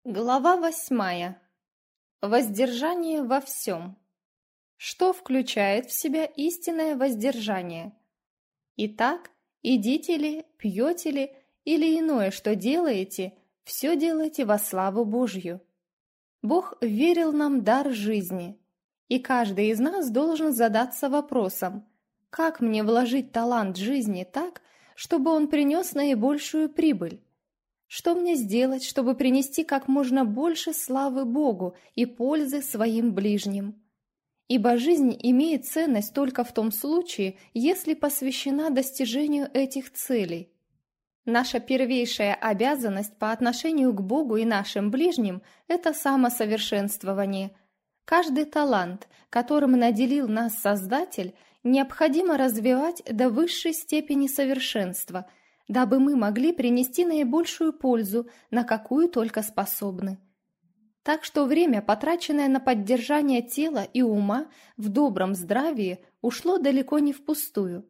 Глава 8. Воздержание во всем. Что включает в себя истинное воздержание? Итак, едите ли, пьете ли или иное, что делаете, все делайте во славу Божью. Бог верил нам дар жизни, и каждый из нас должен задаться вопросом, как мне вложить талант жизни так, чтобы он принес наибольшую прибыль? Что мне сделать, чтобы принести как можно больше славы Богу и пользы своим ближним? Ибо жизнь имеет ценность только в том случае, если посвящена достижению этих целей. Наша первейшая обязанность по отношению к Богу и нашим ближним – это самосовершенствование. Каждый талант, которым наделил нас Создатель, необходимо развивать до высшей степени совершенства – дабы мы могли принести наибольшую пользу, на какую только способны. Так что время, потраченное на поддержание тела и ума в добром здравии, ушло далеко не впустую.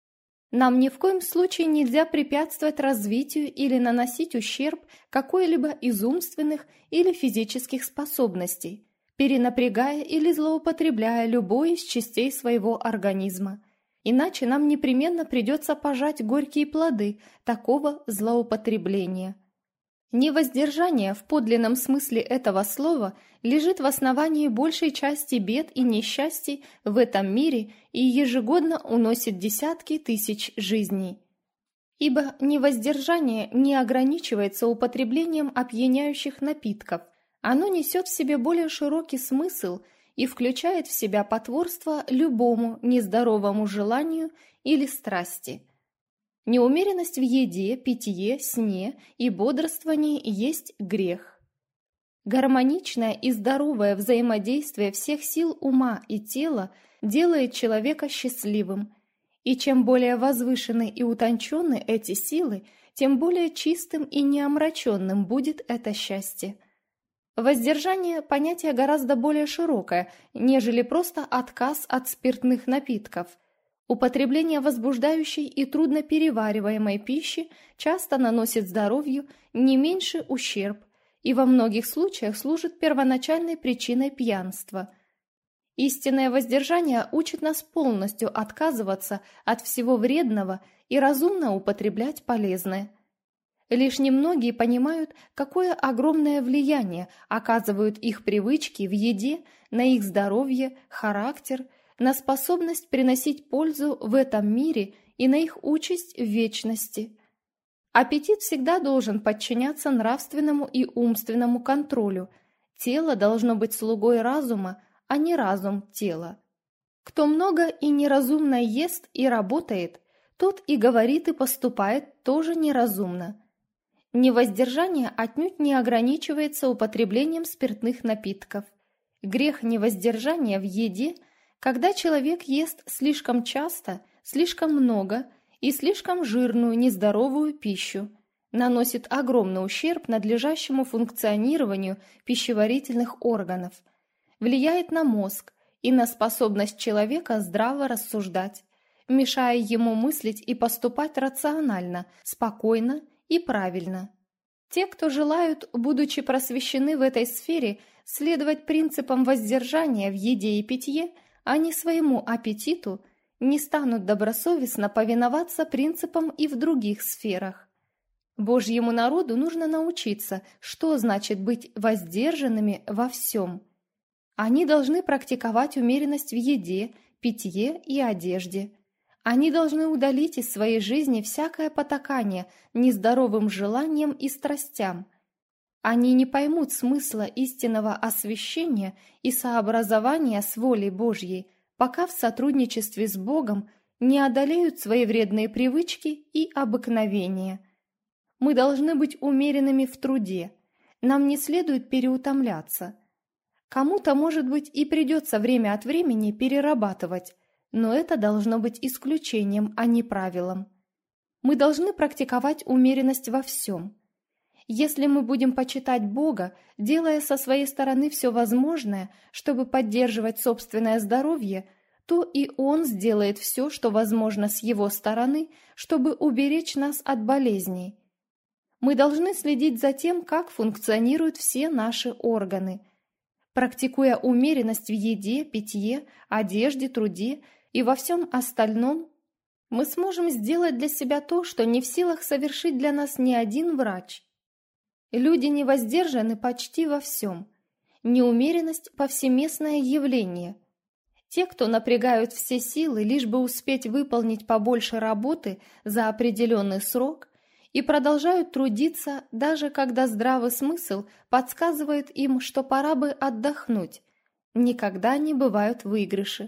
Нам ни в коем случае нельзя препятствовать развитию или наносить ущерб какой-либо из умственных или физических способностей, перенапрягая или злоупотребляя любой из частей своего организма. Иначе нам непременно придется пожать горькие плоды такого злоупотребления. Невоздержание в подлинном смысле этого слова лежит в основании большей части бед и несчастий в этом мире и ежегодно уносит десятки тысяч жизней. Ибо невоздержание не ограничивается употреблением опьяняющих напитков, оно несет в себе более широкий смысл и включает в себя потворство любому нездоровому желанию или страсти. Неумеренность в еде, питье, сне и бодрствовании есть грех. Гармоничное и здоровое взаимодействие всех сил ума и тела делает человека счастливым, и чем более возвышены и утончены эти силы, тем более чистым и неомраченным будет это счастье. Воздержание – понятие гораздо более широкое, нежели просто отказ от спиртных напитков. Употребление возбуждающей и трудно перевариваемой пищи часто наносит здоровью не меньший ущерб и во многих случаях служит первоначальной причиной пьянства. Истинное воздержание учит нас полностью отказываться от всего вредного и разумно употреблять полезное. Лишь немногие понимают, какое огромное влияние оказывают их привычки в еде на их здоровье, характер, на способность приносить пользу в этом мире и на их участь в вечности. Аппетит всегда должен подчиняться нравственному и умственному контролю. Тело должно быть слугой разума, а не разум тела. Кто много и неразумно ест и работает, тот и говорит и поступает тоже неразумно. Невоздержание отнюдь не ограничивается употреблением спиртных напитков. Грех невоздержания в еде, когда человек ест слишком часто, слишком много и слишком жирную, нездоровую пищу, наносит огромный ущерб надлежащему функционированию пищеварительных органов, влияет на мозг и на способность человека здраво рассуждать, мешая ему мыслить и поступать рационально, спокойно и правильно. Те, кто желают, будучи просвещены в этой сфере, следовать принципам воздержания в еде и питье, а не своему аппетиту, не станут добросовестно повиноваться принципам и в других сферах. Божьему народу нужно научиться, что значит быть воздержанными во всем. Они должны практиковать умеренность в еде, питье и одежде. Они должны удалить из своей жизни всякое потакание нездоровым желаниям и страстям. Они не поймут смысла истинного освящения и сообразования с волей Божьей, пока в сотрудничестве с Богом не одолеют свои вредные привычки и обыкновения. Мы должны быть умеренными в труде. Нам не следует переутомляться. Кому-то, может быть, и придется время от времени перерабатывать, но это должно быть исключением, а не правилом. Мы должны практиковать умеренность во всем. Если мы будем почитать Бога, делая со своей стороны все возможное, чтобы поддерживать собственное здоровье, то и Он сделает все, что возможно с Его стороны, чтобы уберечь нас от болезней. Мы должны следить за тем, как функционируют все наши органы. Практикуя умеренность в еде, питье, одежде, труде и во всем остальном, мы сможем сделать для себя то, что не в силах совершить для нас ни один врач. Люди не воздержаны почти во всем. Неумеренность – повсеместное явление. Те, кто напрягают все силы, лишь бы успеть выполнить побольше работы за определенный срок, и продолжают трудиться, даже когда здравый смысл подсказывает им, что пора бы отдохнуть, никогда не бывают выигрыши.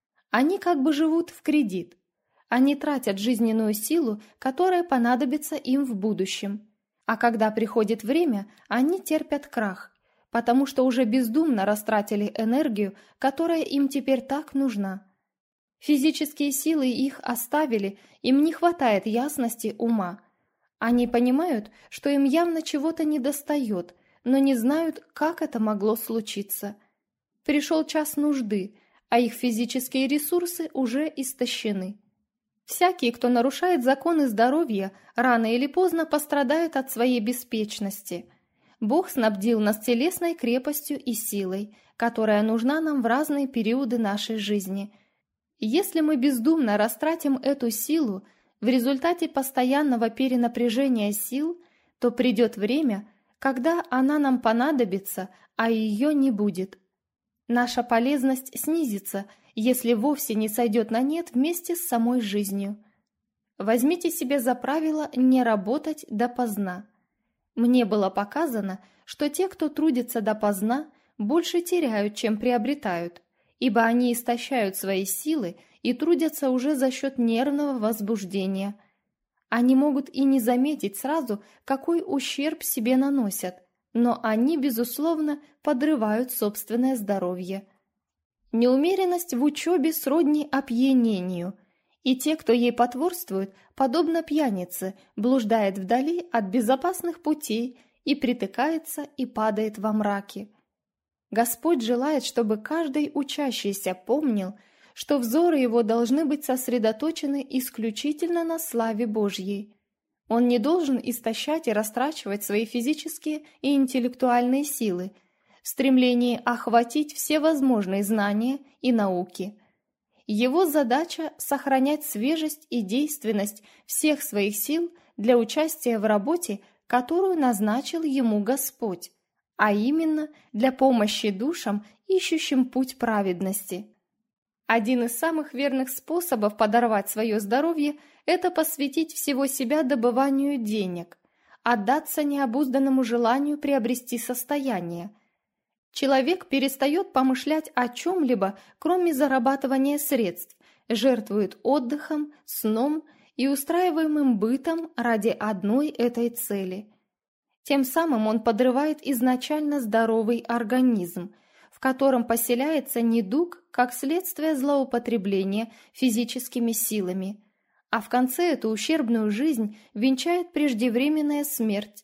Они как бы живут в кредит. Они тратят жизненную силу, которая понадобится им в будущем. А когда приходит время, они терпят крах, потому что уже бездумно растратили энергию, которая им теперь так нужна. Физические силы их оставили, им не хватает ясности ума. Они понимают, что им явно чего-то недостает, но не знают, как это могло случиться. Пришел час нужды, а их физические ресурсы уже истощены. Всякий, кто нарушает законы здоровья, рано или поздно пострадает от своей беспечности. Бог снабдил нас телесной крепостью и силой, которая нужна нам в разные периоды нашей жизни. Если мы бездумно растратим эту силу, в результате постоянного перенапряжения сил, то придет время, когда она нам понадобится, а ее не будет. Наша полезность снизится, если вовсе не сойдет на нет вместе с самой жизнью. Возьмите себе за правило не работать допоздна. Мне было показано, что те, кто трудится допоздна, больше теряют, чем приобретают, ибо они истощают свои силы и трудятся уже за счет нервного возбуждения. Они могут и не заметить сразу, какой ущерб себе наносят, но они, безусловно, подрывают собственное здоровье. Неумеренность в учебе сродни опьянению, и те, кто ей потворствует, подобно пьянице, блуждает вдали от безопасных путей и притыкается и падает во мраке. Господь желает, чтобы каждый учащийся помнил, что взоры его должны быть сосредоточены исключительно на славе Божьей. Он не должен истощать и растрачивать свои физические и интеллектуальные силы в стремлении охватить все возможные знания и науки. Его задача – сохранять свежесть и действенность всех своих сил для участия в работе, которую назначил ему Господь, а именно для помощи душам, ищущим путь праведности. Один из самых верных способов подорвать свое здоровье – это посвятить всего себя добыванию денег, отдаться необузданному желанию приобрести состояние. Человек перестает помышлять о чем-либо, кроме зарабатывания средств, жертвует отдыхом, сном и устраиваемым бытом ради одной этой цели. Тем самым он подрывает изначально здоровый организм, в котором поселяется недуг как следствие злоупотребления физическими силами, а в конце эту ущербную жизнь венчает преждевременная смерть.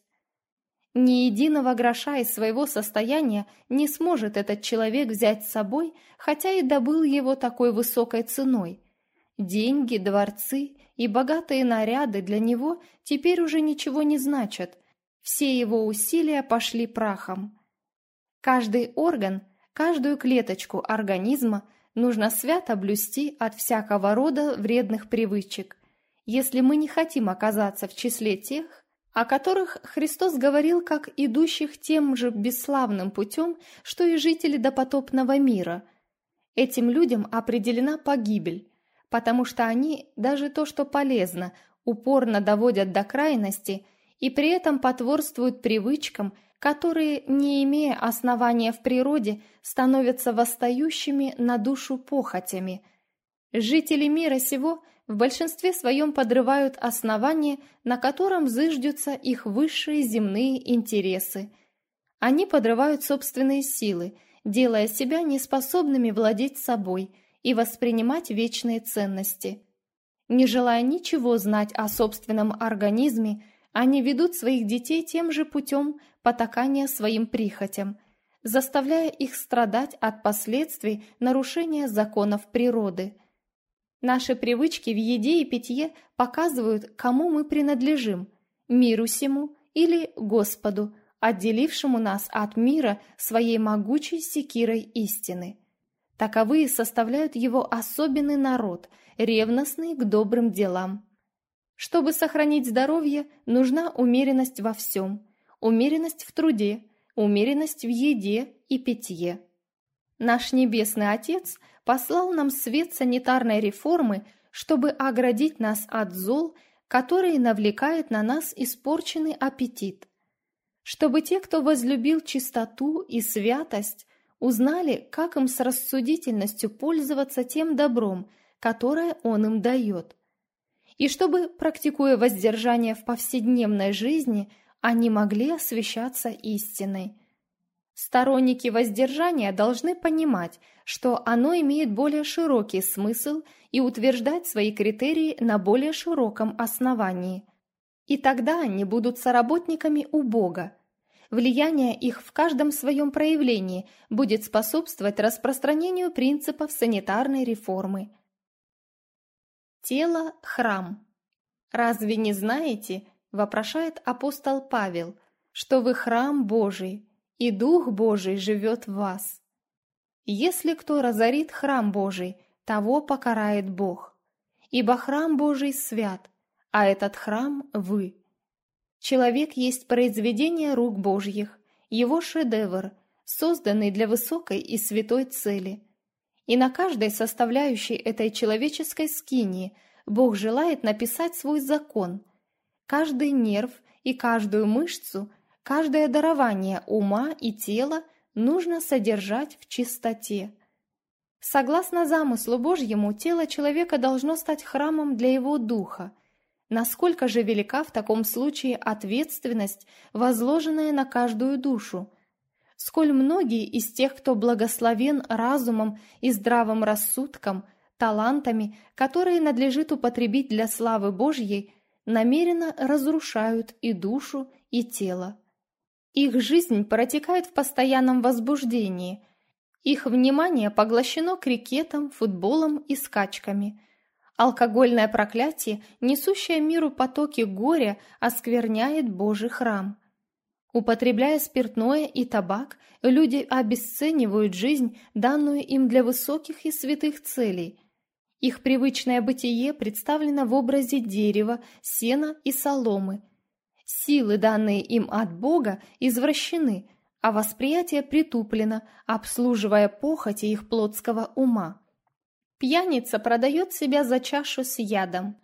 Ни единого гроша из своего состояния не сможет этот человек взять с собой, хотя и добыл его такой высокой ценой. Деньги, дворцы и богатые наряды для него теперь уже ничего не значат. Все его усилия пошли прахом. Каждый орган, каждую клеточку организма нужно свято блюсти от всякого рода вредных привычек, если мы не хотим оказаться в числе тех, о которых Христос говорил как идущих тем же бесславным путем, что и жители допотопного мира. Этим людям определена погибель, потому что они даже то, что полезно, упорно доводят до крайности и при этом потворствуют привычкам, которые, не имея основания в природе, становятся восстающими на душу похотями. Жители мира сего в большинстве своем подрывают основание, на котором зыждутся их высшие земные интересы. Они подрывают собственные силы, делая себя неспособными владеть собой и воспринимать вечные ценности. Не желая ничего знать о собственном организме, они ведут своих детей тем же путем потакания своим прихотям, заставляя их страдать от последствий нарушения законов природы. Наши привычки в еде и питье показывают, кому мы принадлежим – миру сему или Господу, отделившему нас от мира своей могучей секирой истины. Таковые составляют его особенный народ, ревностный к добрым делам. Чтобы сохранить здоровье, нужна умеренность во всем, умеренность в труде, умеренность в еде и питье. Наш Небесный Отец послал нам свет санитарной реформы, чтобы оградить нас от зол, которые навлекает на нас испорченный аппетит. Чтобы те, кто возлюбил чистоту и святость, узнали, как им с рассудительностью пользоваться тем добром, которое Он им дает. И чтобы, практикуя воздержание в повседневной жизни, они могли освящаться истиной. Сторонники воздержания должны понимать, что оно имеет более широкий смысл и утверждать свои критерии на более широком основании. И тогда они будут соработниками у Бога. Влияние их в каждом своем проявлении будет способствовать распространению принципов санитарной реформы. Тело – храм. «Разве не знаете, – вопрошает апостол Павел, – что вы храм Божий, и Дух Божий живет в вас? Если кто разорит храм Божий, того покарает Бог. Ибо храм Божий свят, а этот храм – вы. Человек есть произведение рук Божьих, его шедевр, созданный для высокой и святой цели. И на каждой составляющей этой человеческой скинии Бог желает написать свой закон. Каждый нерв и каждую мышцу, каждое дарование ума и тела нужно содержать в чистоте. Согласно замыслу Божьему, тело человека должно стать храмом для его духа. Насколько же велика в таком случае ответственность, возложенная на каждую душу? Сколь многие из тех, кто благословен разумом и здравым рассудком, талантами, которые надлежит употребить для славы Божьей, намеренно разрушают и душу, и тело. Их жизнь протекает в постоянном возбуждении. Их внимание поглощено крикетом, футболом и скачками. Алкогольное проклятие, несущее миру потоки горя, оскверняет Божий храм. Употребляя спиртное и табак, люди обесценивают жизнь, данную им для высоких и святых целей. Их привычное бытие представлено в образе дерева, сена и соломы. Силы, данные им от Бога, извращены, а восприятие притуплено, обслуживая похоти их плотского ума. Пьяница продает себя за чашу с ядом.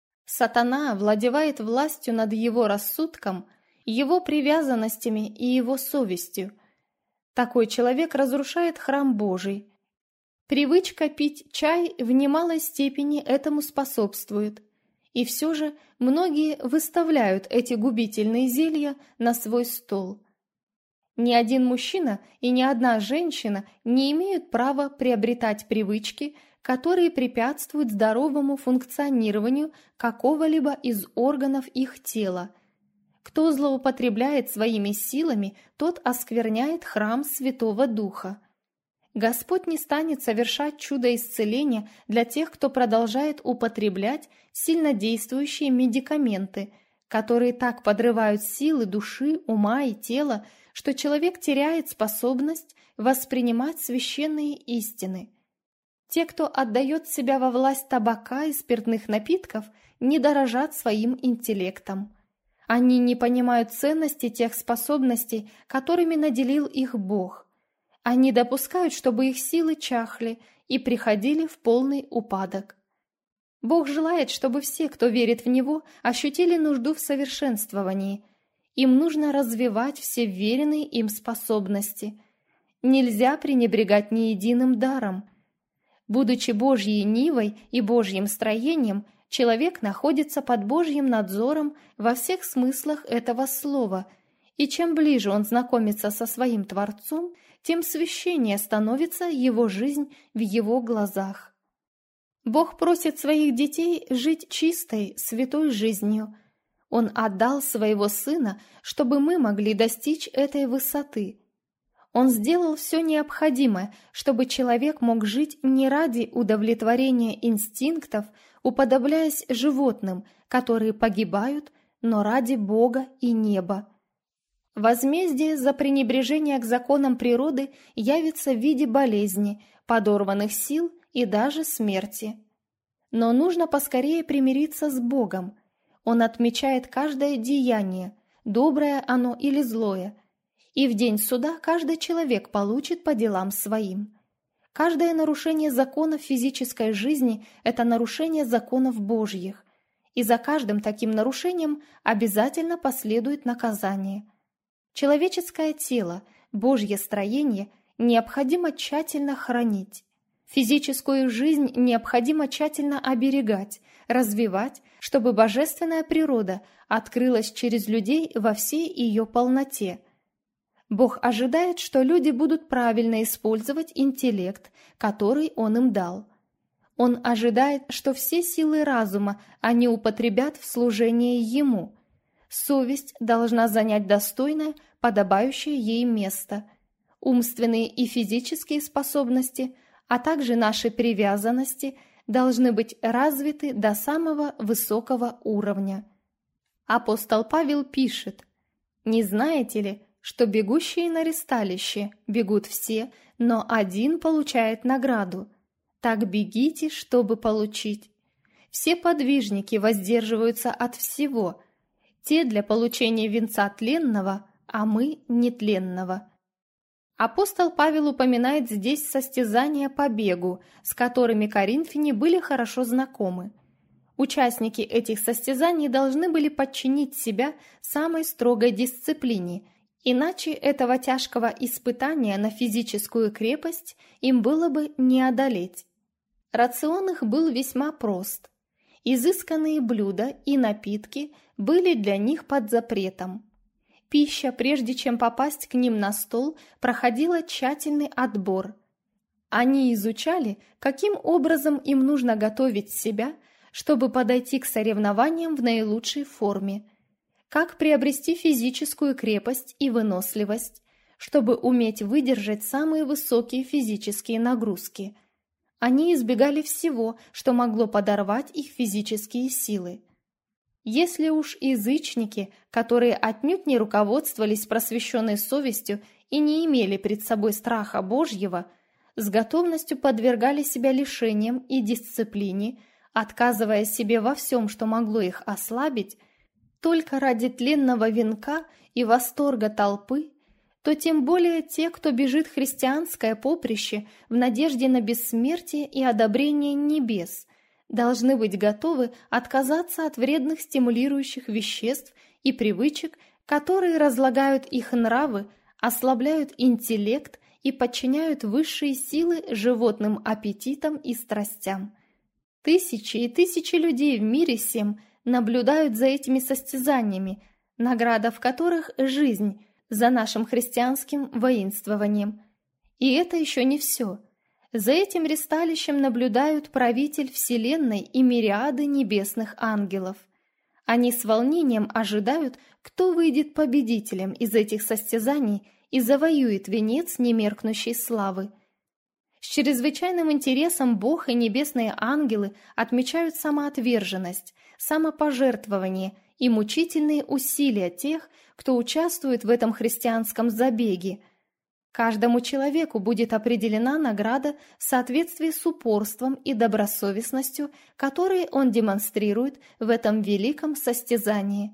Сатана владевает властью над его рассудком, его привязанностями и его совестью. Такой человек разрушает храм Божий. Привычка пить чай в немалой степени этому способствует. И все же многие выставляют эти губительные зелья на свой стол. Ни один мужчина и ни одна женщина не имеют права приобретать привычки, которые препятствуют здоровому функционированию какого-либо из органов их тела. Кто злоупотребляет своими силами, тот оскверняет храм Святого Духа. Господь не станет совершать чудо исцеления для тех, кто продолжает употреблять сильнодействующие медикаменты, которые так подрывают силы души, ума и тела, что человек теряет способность воспринимать священные истины. Те, кто отдает себя во власть табака и спиртных напитков, не дорожат своим интеллектом. Они не понимают ценности тех способностей, которыми наделил их Бог. Они допускают, чтобы их силы чахли и приходили в полный упадок. Бог желает, чтобы все, кто верит в Него, ощутили нужду в совершенствовании. Им нужно развивать все веренные им способности. Нельзя пренебрегать ни единым даром. Будучи Божьей нивой и Божьим строением, человек находится под Божьим надзором во всех смыслах этого слова, и чем ближе он знакомится со своим Творцом, тем священнее становится его жизнь в его глазах. Бог просит своих детей жить чистой, святой жизнью. Он отдал своего Сына, чтобы мы могли достичь этой высоты. Он сделал все необходимое, чтобы человек мог жить не ради удовлетворения инстинктов, уподобляясь животным, которые погибают, но ради Бога и неба. Возмездие за пренебрежение к законам природы явится в виде болезни, подорванных сил и даже смерти. Но нужно поскорее примириться с Богом. Он отмечает каждое деяние, доброе оно или злое, и в день суда каждый человек получит по делам своим. Каждое нарушение законов физической жизни – это нарушение законов Божьих, и за каждым таким нарушением обязательно последует наказание. Человеческое тело, Божье строение необходимо тщательно хранить. Физическую жизнь необходимо тщательно оберегать, развивать, чтобы божественная природа открылась через людей во всей ее полноте. Бог ожидает, что люди будут правильно использовать интеллект, который Он им дал. Он ожидает, что все силы разума они употребят в служении Ему. Совесть должна занять достойное, подобающее ей место. Умственные и физические способности, а также наши привязанности должны быть развиты до самого высокого уровня. Апостол Павел пишет: «Не знаете ли, что бегущие на ристалище бегут все, но один получает награду? Так бегите, чтобы получить. Все подвижники воздерживаются от всего, те для получения венца тленного, а мы нетленного». Апостол Павел упоминает здесь состязания по бегу, с которыми коринфяне были хорошо знакомы. Участники этих состязаний должны были подчинить себя самой строгой дисциплине, иначе этого тяжкого испытания на физическую крепость им было бы не одолеть. Рацион их был весьма прост. Изысканные блюда и напитки были для них под запретом. Пища, прежде чем попасть к ним на стол, проходила тщательный отбор. Они изучали, каким образом им нужно готовить себя, чтобы подойти к соревнованиям в наилучшей форме, как приобрести физическую крепость и выносливость, чтобы уметь выдержать самые высокие физические нагрузки. Они избегали всего, что могло подорвать их физические силы. Если уж язычники, которые отнюдь не руководствовались просвещенной совестью и не имели пред собой страха Божьего, с готовностью подвергали себя лишениям и дисциплине, отказывая себе во всем, что могло их ослабить, только ради тленного венка и восторга толпы, то тем более те, кто бежит христианское поприще в надежде на бессмертие и одобрение небес, должны быть готовы отказаться от вредных стимулирующих веществ и привычек, которые разлагают их нравы, ослабляют интеллект и подчиняют высшие силы животным аппетитам и страстям. Тысячи и тысячи людей в мире сем наблюдают за этими состязаниями, награда в которых – жизнь за нашим христианским воинствованием. И это еще не все. За этим ристалищем наблюдают правитель Вселенной и мириады небесных ангелов. Они с волнением ожидают, кто выйдет победителем из этих состязаний и завоюет венец немеркнущей славы. С чрезвычайным интересом Бог и небесные ангелы отмечают самоотверженность, самопожертвование и мучительные усилия тех, кто участвует в этом христианском забеге. Каждому человеку будет определена награда в соответствии с упорством и добросовестностью, которые он демонстрирует в этом великом состязании.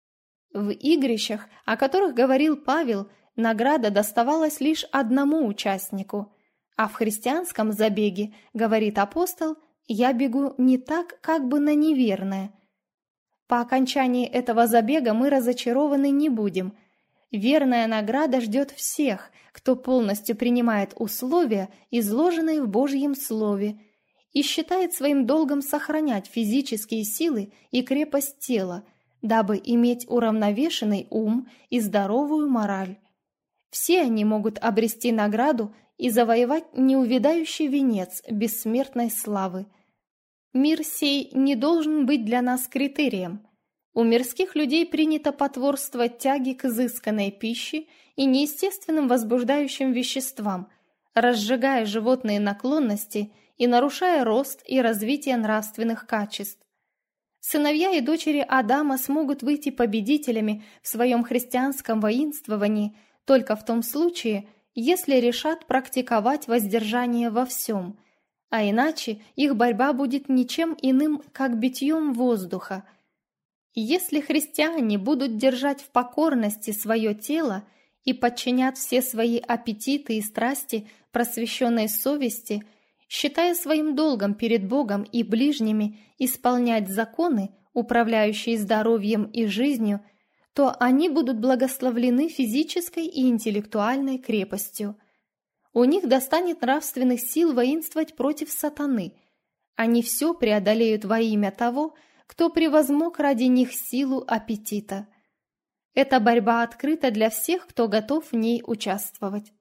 В игрищах, о которых говорил Павел, награда доставалась лишь одному участнику, а в христианском забеге, говорит апостол, «я бегу не так, как бы на неверное». По окончании этого забега мы разочарованы не будем. Верная награда ждет всех, кто полностью принимает условия, изложенные в Божьем Слове, и считает своим долгом сохранять физические силы и крепость тела, дабы иметь уравновешенный ум и здоровую мораль. Все они могут обрести награду и завоевать неувядающий венец бессмертной славы. Мир сей не должен быть для нас критерием. У мирских людей принято потворствовать тяге к изысканной пище и неестественным возбуждающим веществам, разжигая животные наклонности и нарушая рост и развитие нравственных качеств. Сыновья и дочери Адама смогут выйти победителями в своем христианском воинствовании только в том случае, если решат практиковать воздержание во всем, а иначе их борьба будет ничем иным, как битьем воздуха. Если христиане будут держать в покорности свое тело и подчинят все свои аппетиты и страсти просвещенной совести, считая своим долгом перед Богом и ближними исполнять законы, управляющие здоровьем и жизнью, то они будут благословлены физической и интеллектуальной крепостью. У них достанет нравственных сил воинствовать против сатаны. Они все преодолеют во имя того, кто превозмог ради них силу аппетита. Эта борьба открыта для всех, кто готов в ней участвовать.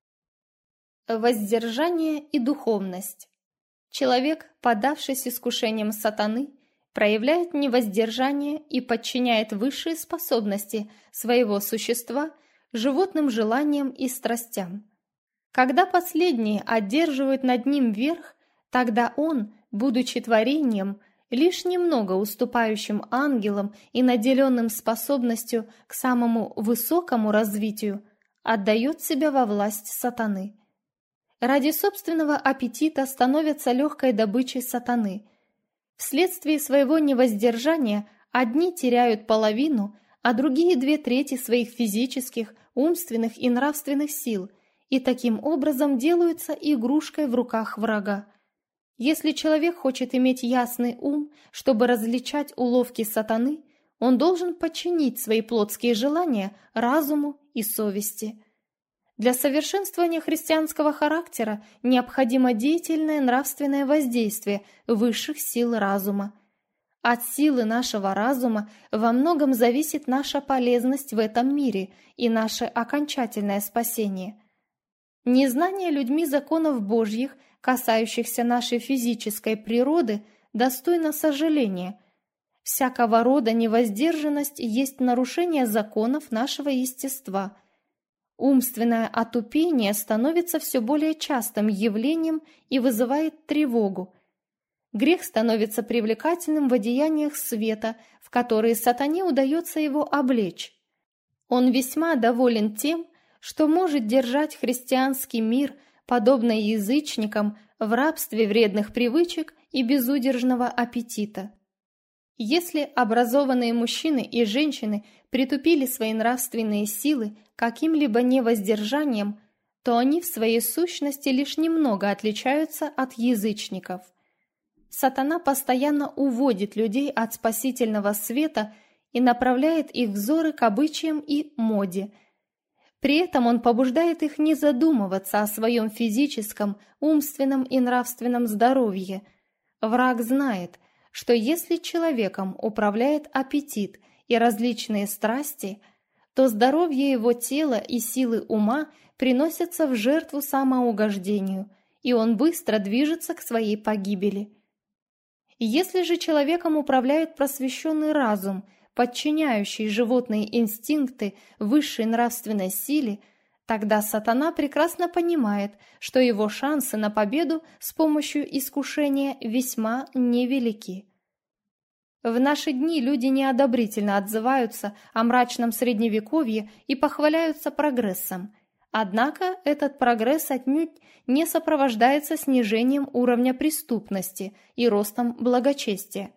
Воздержание и духовность. Человек, поддавшись искушениям сатаны, проявляет невоздержание и подчиняет высшие способности своего существа животным желаниям и страстям. Когда последние одерживают над ним верх, тогда он, будучи творением, лишь немного уступающим ангелам и наделенным способностью к самому высокому развитию, отдает себя во власть сатаны. Ради собственного аппетита становятся легкой добычей сатаны. Вследствие своего невоздержания одни теряют половину, а другие 2/3 своих физических, умственных и нравственных сил и таким образом делаются игрушкой в руках врага. Если человек хочет иметь ясный ум, чтобы различать уловки сатаны, он должен подчинить свои плотские желания разуму и совести. Для совершенствования христианского характера необходимо деятельное нравственное воздействие высших сил разума. От силы нашего разума во многом зависит наша полезность в этом мире и наше окончательное спасение. Незнание людьми законов Божьих, касающихся нашей физической природы, достойно сожаления. Всякого рода невоздержанность есть нарушение законов нашего естества. Умственное отупение становится все более частым явлением и вызывает тревогу. Грех становится привлекательным в одеяниях света, в которые сатане удается его облечь. Он весьма доволен тем, что может держать христианский мир, подобно язычникам, в рабстве вредных привычек и безудержного аппетита. Если образованные мужчины и женщины притупили свои нравственные силы каким-либо невоздержанием, то они в своей сущности лишь немного отличаются от язычников. Сатана постоянно уводит людей от спасительного света и направляет их взоры к обычаям и моде. При этом он побуждает их не задумываться о своем физическом, умственном и нравственном здоровье. Враг знает, что если человеком управляет аппетит и различные страсти, то здоровье его тела и силы ума приносятся в жертву самоугождению, и он быстро движется к своей погибели. Если же человеком управляет просвещенный разум, подчиняющий животные инстинкты высшей нравственной силе, тогда сатана прекрасно понимает, что его шансы на победу с помощью искушения весьма невелики. В наши дни люди неодобрительно отзываются о мрачном средневековье и похваляются прогрессом. Однако этот прогресс отнюдь не сопровождается снижением уровня преступности и ростом благочестия.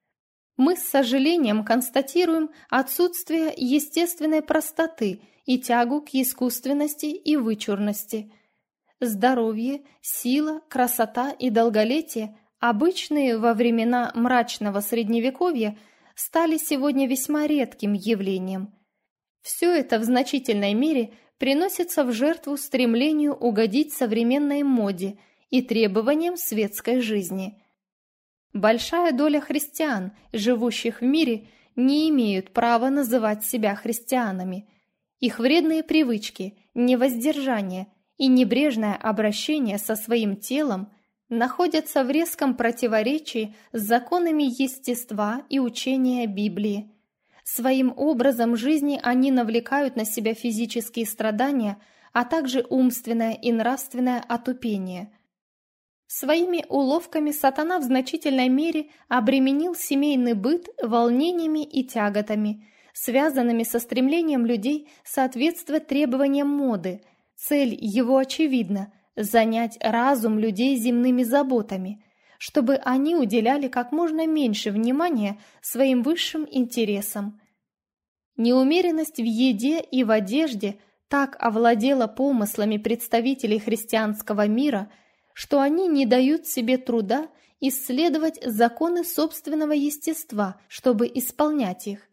Мы с сожалением констатируем отсутствие естественной простоты и тягу к искусственности и вычурности. Здоровье, сила, красота и долголетие, обычные во времена мрачного средневековья, стали сегодня весьма редким явлением. Все это в значительной мере приносится в жертву стремлению угодить современной моде и требованиям светской жизни. Большая доля христиан, живущих в мире, не имеют права называть себя христианами. Их вредные привычки, невоздержание и небрежное обращение со своим телом находятся в резком противоречии с законами естества и учения Библии. Своим образом жизни они навлекают на себя физические страдания, а также умственное и нравственное отупение. Своими уловками сатана в значительной мере обременил семейный быт волнениями и тяготами, связанными со стремлением людей соответствовать требованиям моды. Цель его очевидна – занять разум людей земными заботами, чтобы они уделяли как можно меньше внимания своим высшим интересам. Неумеренность в еде и в одежде так овладела помыслами представителей христианского мира, что они не дают себе труда исследовать законы собственного естества, чтобы исполнять их.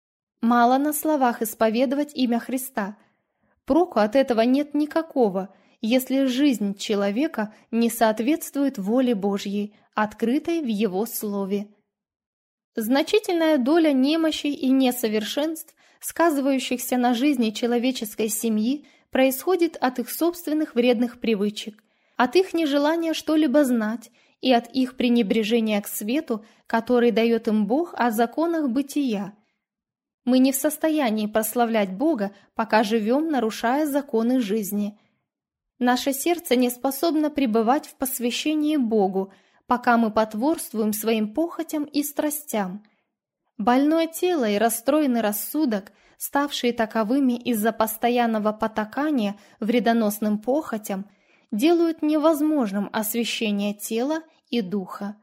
Мало на словах исповедовать имя Христа. Проку от этого нет никакого, если жизнь человека не соответствует воле Божьей, открытой в Его Слове. Значительная доля немощей и несовершенств, сказывающихся на жизни человеческой семьи, происходит от их собственных вредных привычек, от их нежелания что-либо знать и от их пренебрежения к свету, который дает им Бог о законах бытия. Мы не в состоянии прославлять Бога, пока живем, нарушая законы жизни. Наше сердце не способно пребывать в посвящении Богу, пока мы потворствуем своим похотям и страстям. Больное тело и расстроенный рассудок, ставшие таковыми из-за постоянного потакания вредоносным похотям, делают невозможным освящение тела и духа.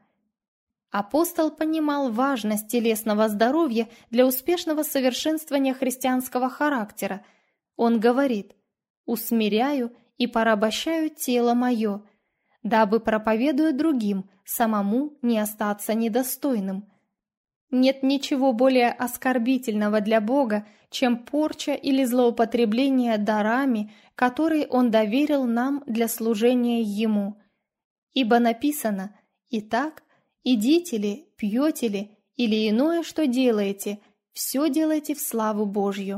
Апостол понимал важность телесного здоровья для успешного совершенствования христианского характера. Он говорит: «Усмиряю и порабощаю тело мое, дабы, проповедуя другим, самому не остаться недостойным». Нет ничего более оскорбительного для Бога, чем порча или злоупотребление дарами, которые Он доверил нам для служения Ему. Ибо написано: «Итак, идите ли, пьете ли, или иное, что делаете, все делайте в славу Божью».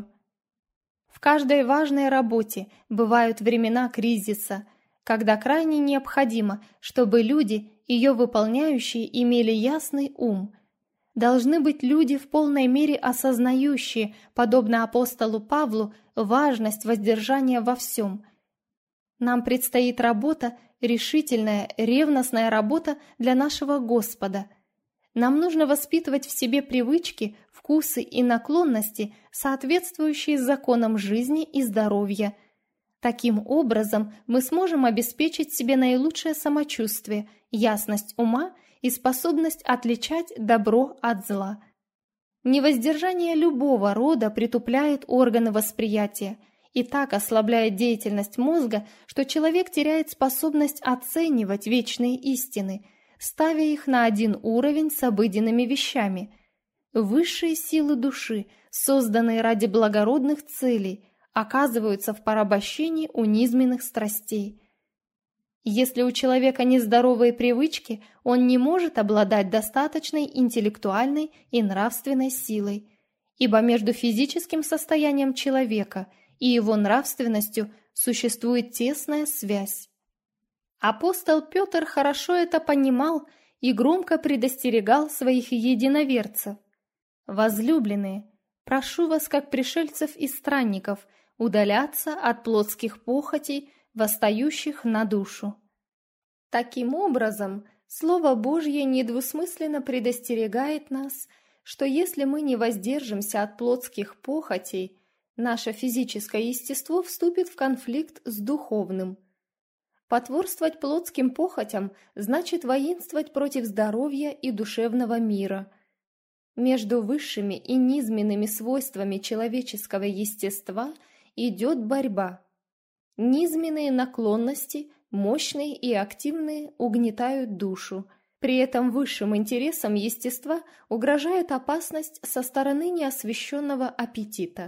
В каждой важной работе бывают времена кризиса, когда крайне необходимо, чтобы люди, ее выполняющие, имели ясный ум. Должны быть люди в полной мере осознающие, подобно апостолу Павлу, важность воздержания во всем. Нам предстоит работа, решительная, ревностная работа для нашего Господа. Нам нужно воспитывать в себе привычки, вкусы и наклонности, соответствующие законам жизни и здоровья. Таким образом, мы сможем обеспечить себе наилучшее самочувствие, ясность ума и способность отличать добро от зла. Невоздержание любого рода притупляет органы восприятия и так ослабляет деятельность мозга, что человек теряет способность оценивать вечные истины, ставя их на один уровень с обыденными вещами. Высшие силы души, созданные ради благородных целей, оказываются в порабощении у низменных страстей. Если у человека нездоровые привычки, он не может обладать достаточной интеллектуальной и нравственной силой, ибо между физическим состоянием человека и его нравственностью существует тесная связь. Апостол Петр хорошо это понимал и громко предостерегал своих единоверцев. «Возлюбленные, прошу вас, как пришельцев и странников, удаляться от плотских похотей, восстающих на душу». Таким образом, Слово Божье недвусмысленно предостерегает нас, что если мы не воздержимся от плотских похотей, наше физическое естество вступит в конфликт с духовным. Потворствовать плотским похотям значит воинствовать против здоровья и душевного мира. Между высшими и низменными свойствами человеческого естества идет борьба. Низменные наклонности, мощные и активные, угнетают душу. При этом высшим интересам естества угрожает опасность со стороны неосвященного аппетита.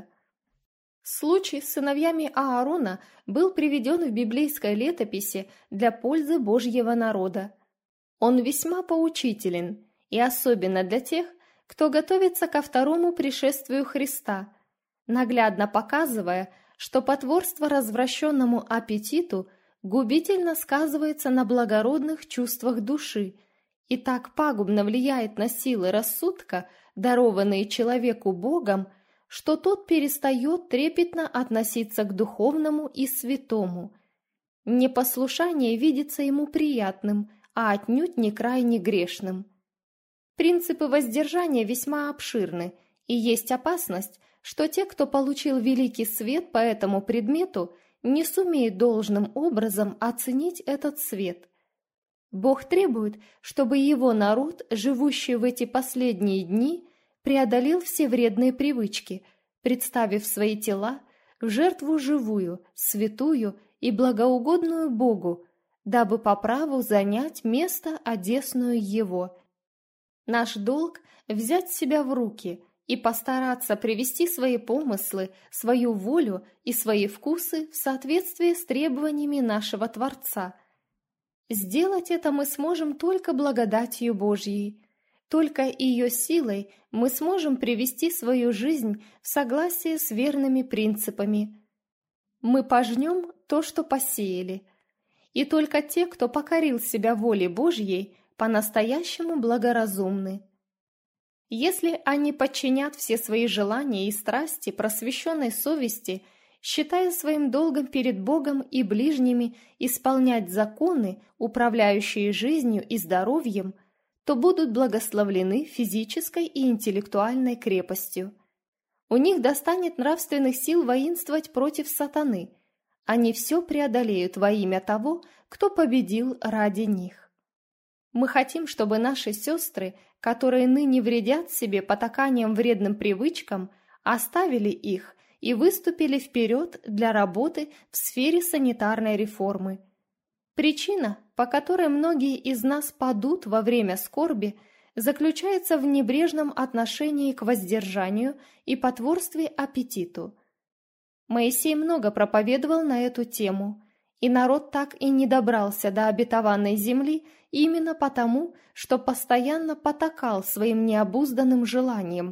Случай с сыновьями Аарона был приведен в библейской летописи для пользы Божьего народа. Он весьма поучителен, и особенно для тех, кто готовится ко второму пришествию Христа, наглядно показывая, что потворство развращенному аппетиту губительно сказывается на благородных чувствах души и так пагубно влияет на силы рассудка, дарованные человеку Богом, что тот перестает трепетно относиться к духовному и святому. Непослушание видится ему приятным, а отнюдь не крайне грешным. Принципы воздержания весьма обширны, и есть опасность, что те, кто получил великий свет по этому предмету, не сумеют должным образом оценить этот свет. Бог требует, чтобы его народ, живущий в эти последние дни, преодолел все вредные привычки, представив свои тела в жертву живую, святую и благоугодную Богу, дабы по праву занять место одесную Его. Наш долг – взять себя в руки и постараться привести свои помыслы, свою волю и свои вкусы в соответствии с требованиями нашего Творца. Сделать это мы сможем только благодатью Божьей. Только ее силой мы сможем привести свою жизнь в согласие с верными принципами. Мы пожнем то, что посеяли. И только те, кто покорил себя воле Божьей, по-настоящему благоразумны. Если они подчинят все свои желания и страсти просвещенной совести, считая своим долгом перед Богом и ближними исполнять законы, управляющие жизнью и здоровьем, то будут благословлены физической и интеллектуальной крепостью. У них достанет нравственных сил воинствовать против сатаны. Они все преодолеют во имя того, кто победил ради них. Мы хотим, чтобы наши сестры, которые ныне вредят себе потаканием вредным привычкам, оставили их и выступили вперед для работы в сфере санитарной реформы. Причина, по которой многие из нас падут во время скорби, заключается в небрежном отношении к воздержанию и потворстве аппетиту. Моисей много проповедовал на эту тему, и народ так и не добрался до обетованной земли именно потому, что постоянно потакал своим необузданным желаниям.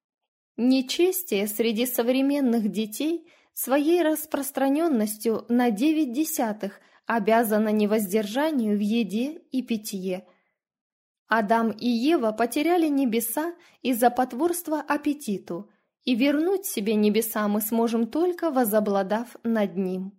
Нечестие среди современных детей своей распространенностью на 9/10 обязано невоздержанию в еде и питье. Адам и Ева потеряли небеса из-за потворства аппетиту, и вернуть себе небеса мы сможем только возобладав над ним.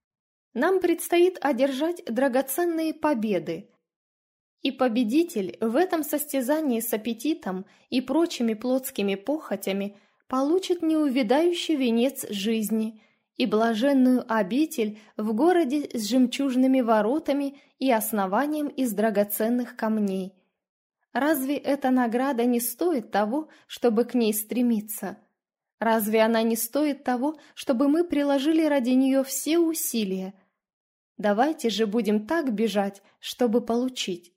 Нам предстоит одержать драгоценные победы, и победитель в этом состязании с аппетитом и прочими плотскими похотями получит неувядающий венец жизни и блаженную обитель в городе с жемчужными воротами и основанием из драгоценных камней. Разве эта награда не стоит того, чтобы к ней стремиться? Разве она не стоит того, чтобы мы приложили ради нее все усилия? Давайте же будем так бежать, чтобы получить.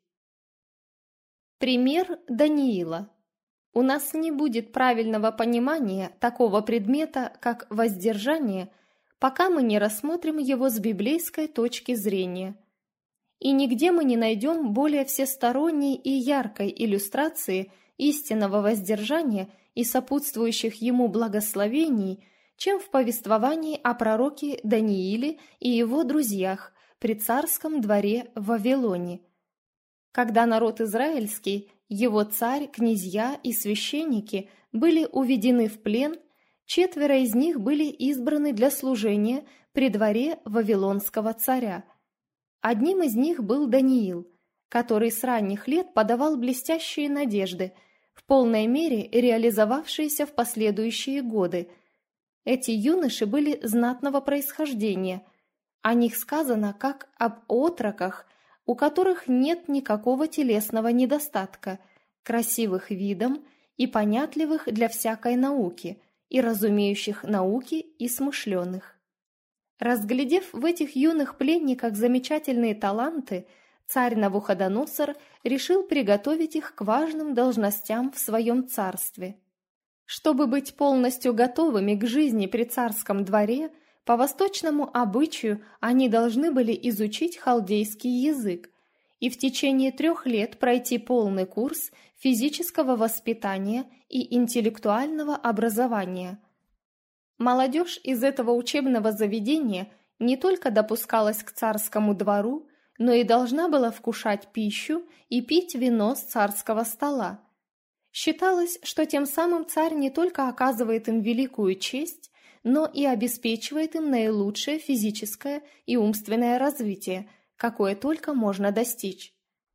Пример Даниила. У нас не будет правильного понимания такого предмета, как воздержание, пока мы не рассмотрим его с библейской точки зрения. И нигде мы не найдем более всесторонней и яркой иллюстрации истинного воздержания и сопутствующих ему благословений, чем в повествовании о пророке Данииле и его друзьях при царском дворе в Вавилоне. Когда народ израильский, его царь, князья и священники были уведены в плен, 4 из них были избраны для служения при дворе вавилонского царя. Одним из них был Даниил, который с ранних лет подавал блестящие надежды, в полной мере реализовавшиеся в последующие годы. Эти юноши были знатного происхождения. О них сказано как об отроках, у которых нет никакого телесного недостатка, красивых видом и понятливых для всякой науки, и разумеющих науки и смышленых. Разглядев в этих юных пленниках замечательные таланты, царь Навуходоносор решил приготовить их к важным должностям в своем царстве. Чтобы быть полностью готовыми к жизни при царском дворе, по восточному обычаю они должны были изучить халдейский язык и в течение 3 лет пройти полный курс физического воспитания и интеллектуального образования. Молодежь из этого учебного заведения не только допускалась к царскому двору, но и должна была вкушать пищу и пить вино с царского стола. Считалось, что тем самым царь не только оказывает им великую честь, но и обеспечивает им наилучшее физическое и умственное развитие, какое только можно достичь.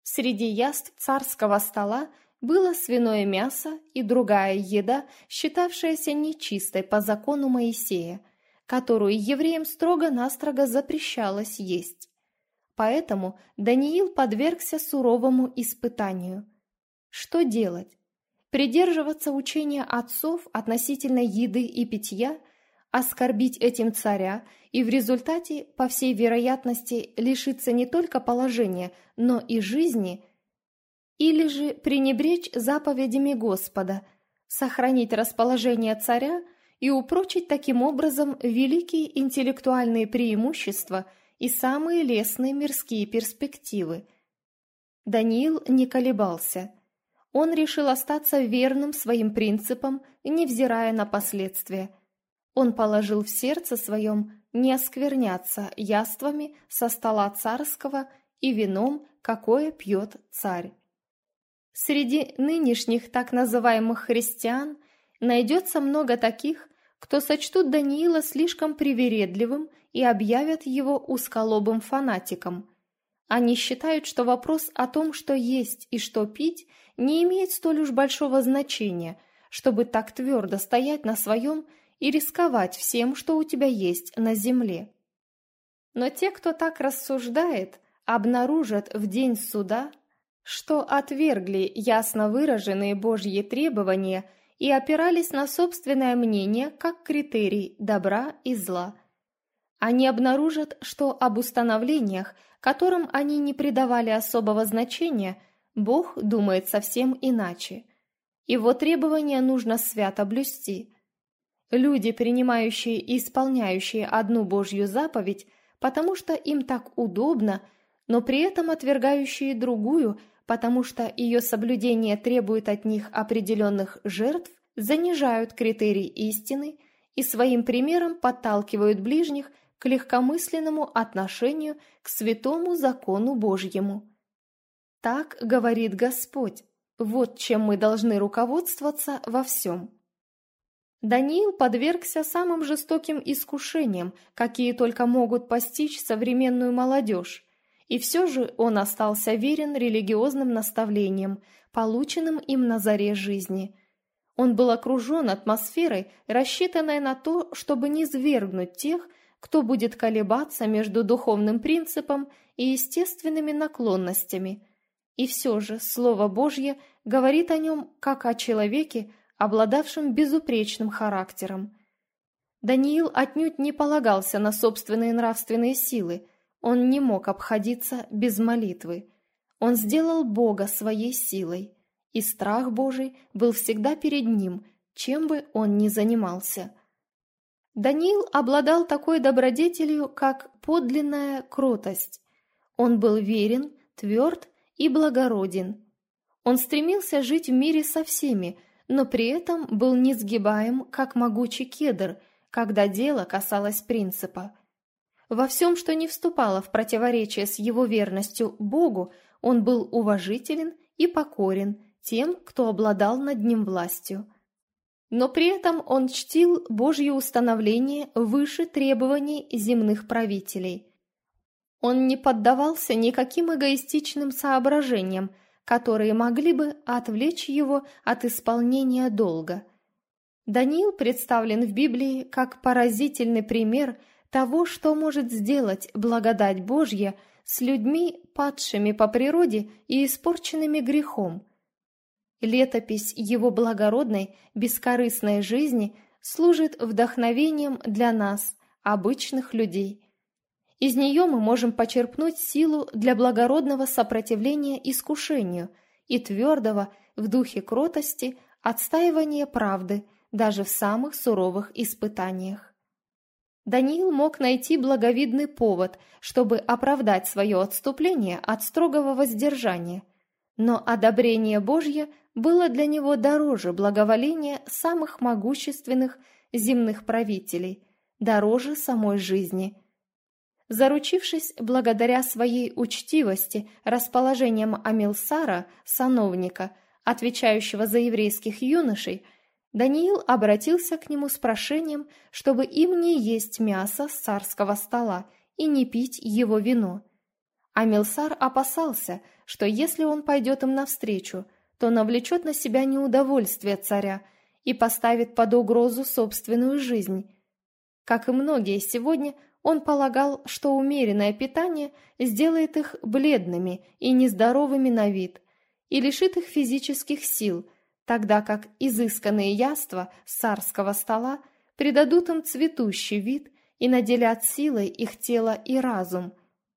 Среди яств царского стола было свиное мясо и другая еда, считавшаяся нечистой по закону Моисея, которую евреям строго-настрого запрещалось есть. Поэтому Даниил подвергся суровому испытанию. Что делать? Придерживаться учения отцов относительно еды и питья, оскорбить этим царя и в результате, по всей вероятности, лишиться не только положения, но и жизни, или же пренебречь заповедями Господа, сохранить расположение царя и упрочить таким образом великие интеллектуальные преимущества и самые лестные мирские перспективы. Даниил не колебался. Он решил остаться верным своим принципам, невзирая на последствия. Он положил в сердце своем не оскверняться яствами со стола царского и вином, какое пьет царь. Среди нынешних так называемых христиан найдется много таких, кто сочтут Даниила слишком привередливым и объявят его узколобым фанатиком. Они считают, что вопрос о том, что есть и что пить, не имеет столь уж большого значения, чтобы так твердо стоять на своем и рисковать всем, что у тебя есть на земле. Но те, кто так рассуждает, обнаружат в день суда, что отвергли ясно выраженные Божьи требования и опирались на собственное мнение как критерий добра и зла. Они обнаружат, что об установлениях, которым они не придавали особого значения, Бог думает совсем иначе. Его требования нужно свято блюсти. Люди, принимающие и исполняющие одну Божью заповедь, потому что им так удобно, но при этом отвергающие другую, потому что ее соблюдение требует от них определенных жертв, занижают критерий истины и своим примером подталкивают ближних к легкомысленному отношению к святому закону Божьему. Так говорит Господь, вот чем мы должны руководствоваться во всем. Даниил подвергся самым жестоким искушениям, какие только могут постичь современную молодежь, и все же он остался верен религиозным наставлениям, полученным им на заре жизни. Он был окружен атмосферой, рассчитанной на то, чтобы низвергнуть тех, кто будет колебаться между духовным принципом и естественными наклонностями. И все же Слово Божье говорит о нем как о человеке, обладавшем безупречным характером. Даниил отнюдь не полагался на собственные нравственные силы, он не мог обходиться без молитвы. Он сделал Бога своей силой, и страх Божий был всегда перед ним, чем бы он ни занимался. Даниил обладал такой добродетелью, как подлинная кротость. Он был верен, тверд и благороден. Он стремился жить в мире со всеми, но при этом был несгибаем, как могучий кедр, когда дело касалось принципа. Во всем, что не вступало в противоречие с его верностью Богу, он был уважителен и покорен тем, кто обладал над ним властью. Но при этом он чтил Божье установление выше требований земных правителей. Он не поддавался никаким эгоистичным соображениям, которые могли бы отвлечь его от исполнения долга. Даниил представлен в Библии как поразительный пример того, что может сделать благодать Божья с людьми, падшими по природе и испорченными грехом. Летопись его благородной, бескорыстной жизни служит вдохновением для нас, обычных людей. Из нее мы можем почерпнуть силу для благородного сопротивления искушению и твердого, в духе кротости, отстаивания правды даже в самых суровых испытаниях. Даниил мог найти благовидный повод, чтобы оправдать свое отступление от строгого воздержания, но одобрение Божье было для него дороже благоволения самых могущественных земных правителей, дороже самой жизни. Заручившись благодаря своей учтивости расположением Амилсара, сановника, отвечающего за еврейских юношей, Даниил обратился к нему с прошением, чтобы им не есть мясо с царского стола и не пить его вино. А Милсар опасался, что если он пойдет им навстречу, то навлечет на себя неудовольствие царя и поставит под угрозу собственную жизнь. Как и многие сегодня, он полагал, что умеренное питание сделает их бледными и нездоровыми на вид и лишит их физических сил, тогда как изысканные яства с царского стола придадут им цветущий вид и наделят силой их тело и разум.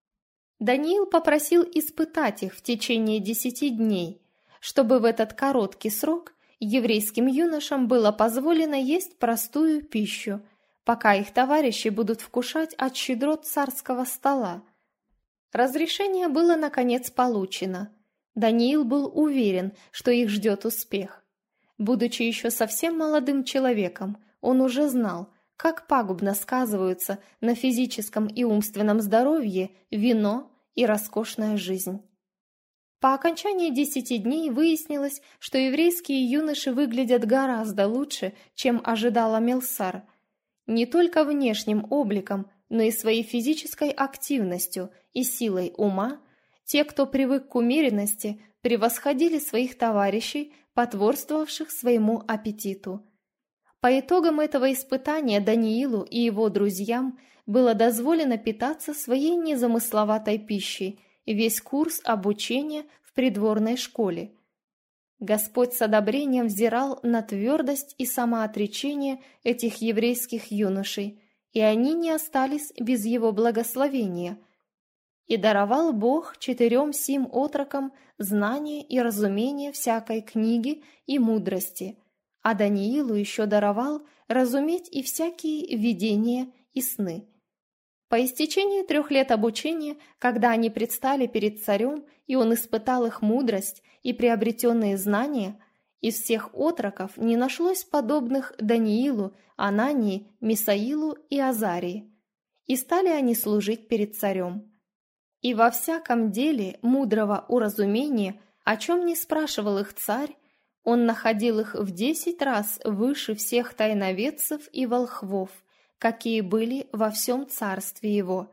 Даниил попросил испытать их в течение 10 дней, чтобы в этот короткий срок еврейским юношам было позволено есть простую пищу, пока их товарищи будут вкушать от щедрот царского стола. Разрешение было наконец получено. Даниил был уверен, что их ждет успех. Будучи еще совсем молодым человеком, он уже знал, как пагубно сказываются на физическом и умственном здоровье вино и роскошная жизнь. По окончании 10 дней выяснилось, что еврейские юноши выглядят гораздо лучше, чем ожидала Милсар. Не только внешним обликом, но и своей физической активностью и силой ума, те, кто привык к умеренности, превосходили своих товарищей, потворствовавших своему аппетиту. По итогам этого испытания Даниилу и его друзьям было дозволено питаться своей незамысловатой пищей весь курс обучения в придворной школе. Господь с одобрением взирал на твердость и самоотречение этих еврейских юношей, и они не остались без его благословения. И даровал Бог 4 сим отрокам знание и разумение всякой книги и мудрости, а Даниилу еще даровал разуметь и всякие видения и сны. По истечении 3 лет обучения, когда они предстали перед царем, и он испытал их мудрость и приобретенные знания, из всех отроков не нашлось подобных Даниилу, Анании, Мисаилу и Азарии, и стали они служить перед царем. И во всяком деле мудрого уразумения, о чем не спрашивал их царь, он находил их в 10 раз выше всех тайноведцев и волхвов, какие были во всем царстве его.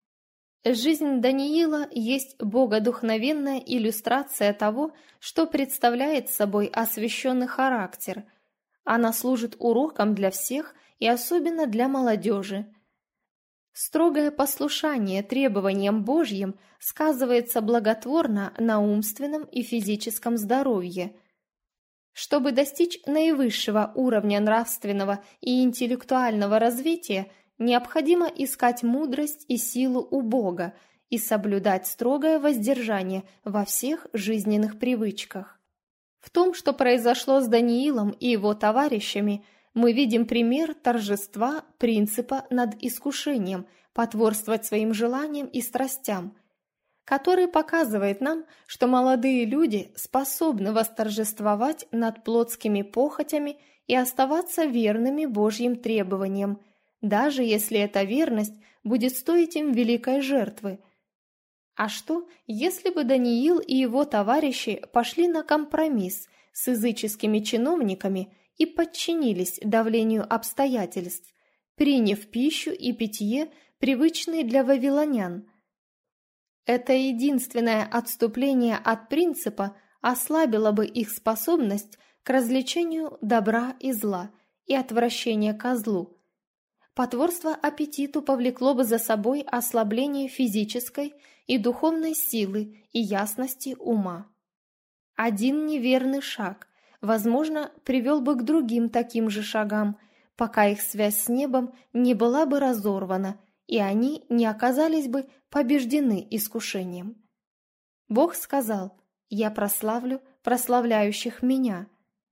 Жизнь Даниила есть богодухновенная иллюстрация того, что представляет собой освященный характер. Она служит уроком для всех и особенно для молодежи. Строгое послушание требованиям Божьим сказывается благотворно на умственном и физическом здоровье. Чтобы достичь наивысшего уровня нравственного и интеллектуального развития, необходимо искать мудрость и силу у Бога и соблюдать строгое воздержание во всех жизненных привычках. В том, что произошло с Даниилом и его товарищами, мы видим пример торжества принципа над искушением потворствовать своим желаниям и страстям, который показывает нам, что молодые люди способны восторжествовать над плотскими похотями и оставаться верными Божьим требованиям, даже если эта верность будет стоить им великой жертвы. А что, если бы Даниил и его товарищи пошли на компромисс с языческими чиновниками и подчинились давлению обстоятельств, приняв пищу и питье, привычные для вавилонян? Это единственное отступление от принципа ослабило бы их способность к развлечению добра и зла и отвращения ко злу. Потворство аппетиту повлекло бы за собой ослабление физической и духовной силы и ясности ума. Один неверный шаг, возможно, привел бы к другим таким же шагам, пока их связь с небом не была бы разорвана, и они не оказались бы побеждены искушением. Бог сказал: «Я прославлю прославляющих меня».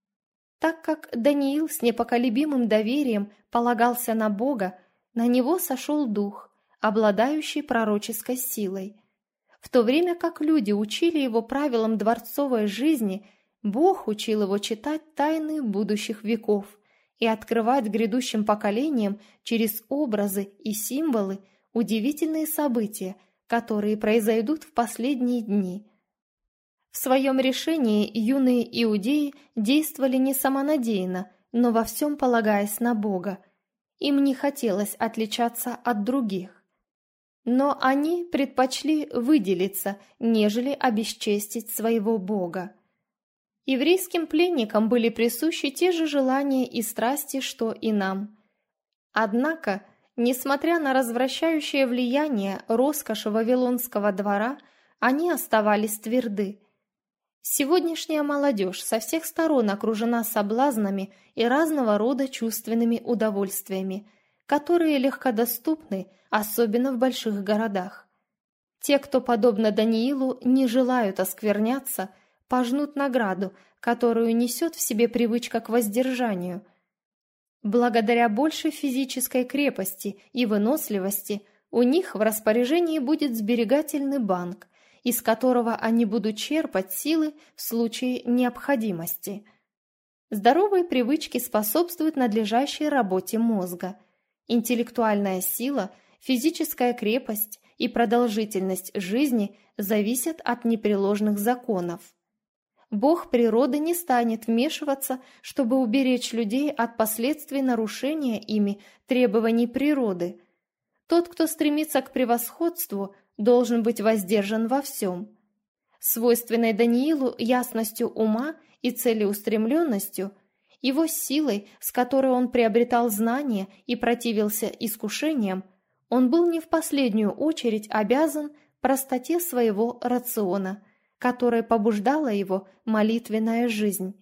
Так как Даниил с непоколебимым доверием полагался на Бога, на него сошел дух, обладающий пророческой силой. В то время как люди учили его правилам дворцовой жизни, Бог учил его читать тайны будущих веков и открывать грядущим поколениям через образы и символы удивительные события, которые произойдут в последние дни. В своем решении юные иудеи действовали не самонадеянно, но во всем полагаясь на Бога. Им не хотелось отличаться от других. Но они предпочли выделиться, нежели обесчестить своего Бога. Еврейским пленникам были присущи те же желания и страсти, что и нам. Однако, несмотря на развращающее влияние роскоши вавилонского двора, они оставались тверды. Сегодняшняя молодежь со всех сторон окружена соблазнами и разного рода чувственными удовольствиями, которые легкодоступны, особенно в больших городах. Те, кто, подобно Даниилу, не желают оскверняться, пожнут награду, которую несет в себе привычка к воздержанию. Благодаря большей физической крепости и выносливости у них в распоряжении будет сберегательный банк, из которого они будут черпать силы в случае необходимости. Здоровые привычки способствуют надлежащей работе мозга. Интеллектуальная сила, физическая крепость и продолжительность жизни зависят от непреложных законов. Бог природы не станет вмешиваться, чтобы уберечь людей от последствий нарушения ими требований природы. Тот, кто стремится к превосходству, должен быть воздержан во всем. Свойственной Даниилу ясностью ума и целеустремленностью, его силой, с которой он приобретал знания и противился искушениям, он был не в последнюю очередь обязан простоте своего рациона, которая побуждала его молитвенная жизнь.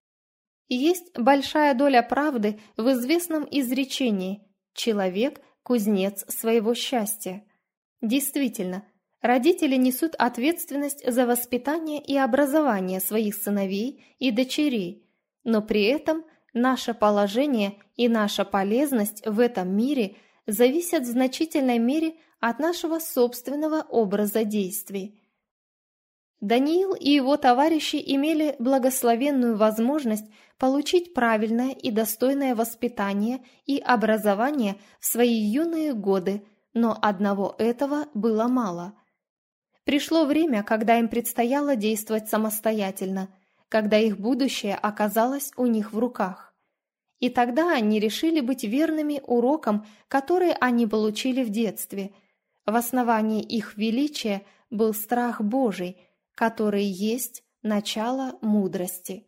И есть большая доля правды в известном изречении «человек – кузнец своего счастья». Действительно, родители несут ответственность за воспитание и образование своих сыновей и дочерей, но при этом наше положение и наша полезность в этом мире зависят в значительной мере от нашего собственного образа действий. Даниил и его товарищи имели благословенную возможность получить правильное и достойное воспитание и образование в свои юные годы, но одного этого было мало. Пришло время, когда им предстояло действовать самостоятельно, когда их будущее оказалось у них в руках. И тогда они решили быть верными урокам, которые они получили в детстве. В основании их величия был страх Божий, который есть начало мудрости.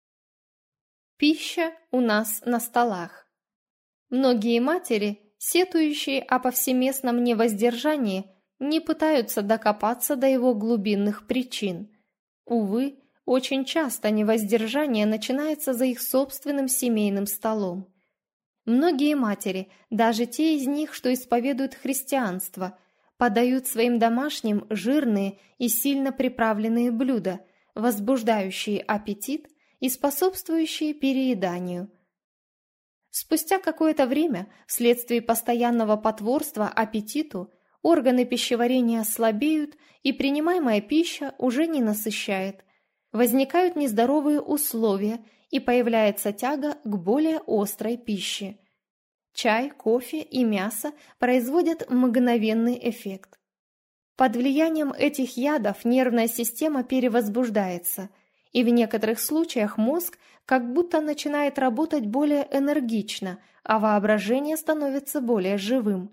Пища у нас на столах. Многие матери, сетующие о повсеместном невоздержании, не пытаются докопаться до его глубинных причин. Увы, очень часто невоздержание начинается за их собственным семейным столом. Многие матери, даже те из них, что исповедуют христианство, подают своим домашним жирные и сильно приправленные блюда, возбуждающие аппетит и способствующие перееданию. Спустя какое-то время, вследствие постоянного потворства аппетиту, органы пищеварения слабеют, и принимаемая пища уже не насыщает. Возникают нездоровые условия, и появляется тяга к более острой пище. Чай, кофе и мясо производят мгновенный эффект. Под влиянием этих ядов нервная система перевозбуждается, и в некоторых случаях мозг как будто начинает работать более энергично, а воображение становится более живым.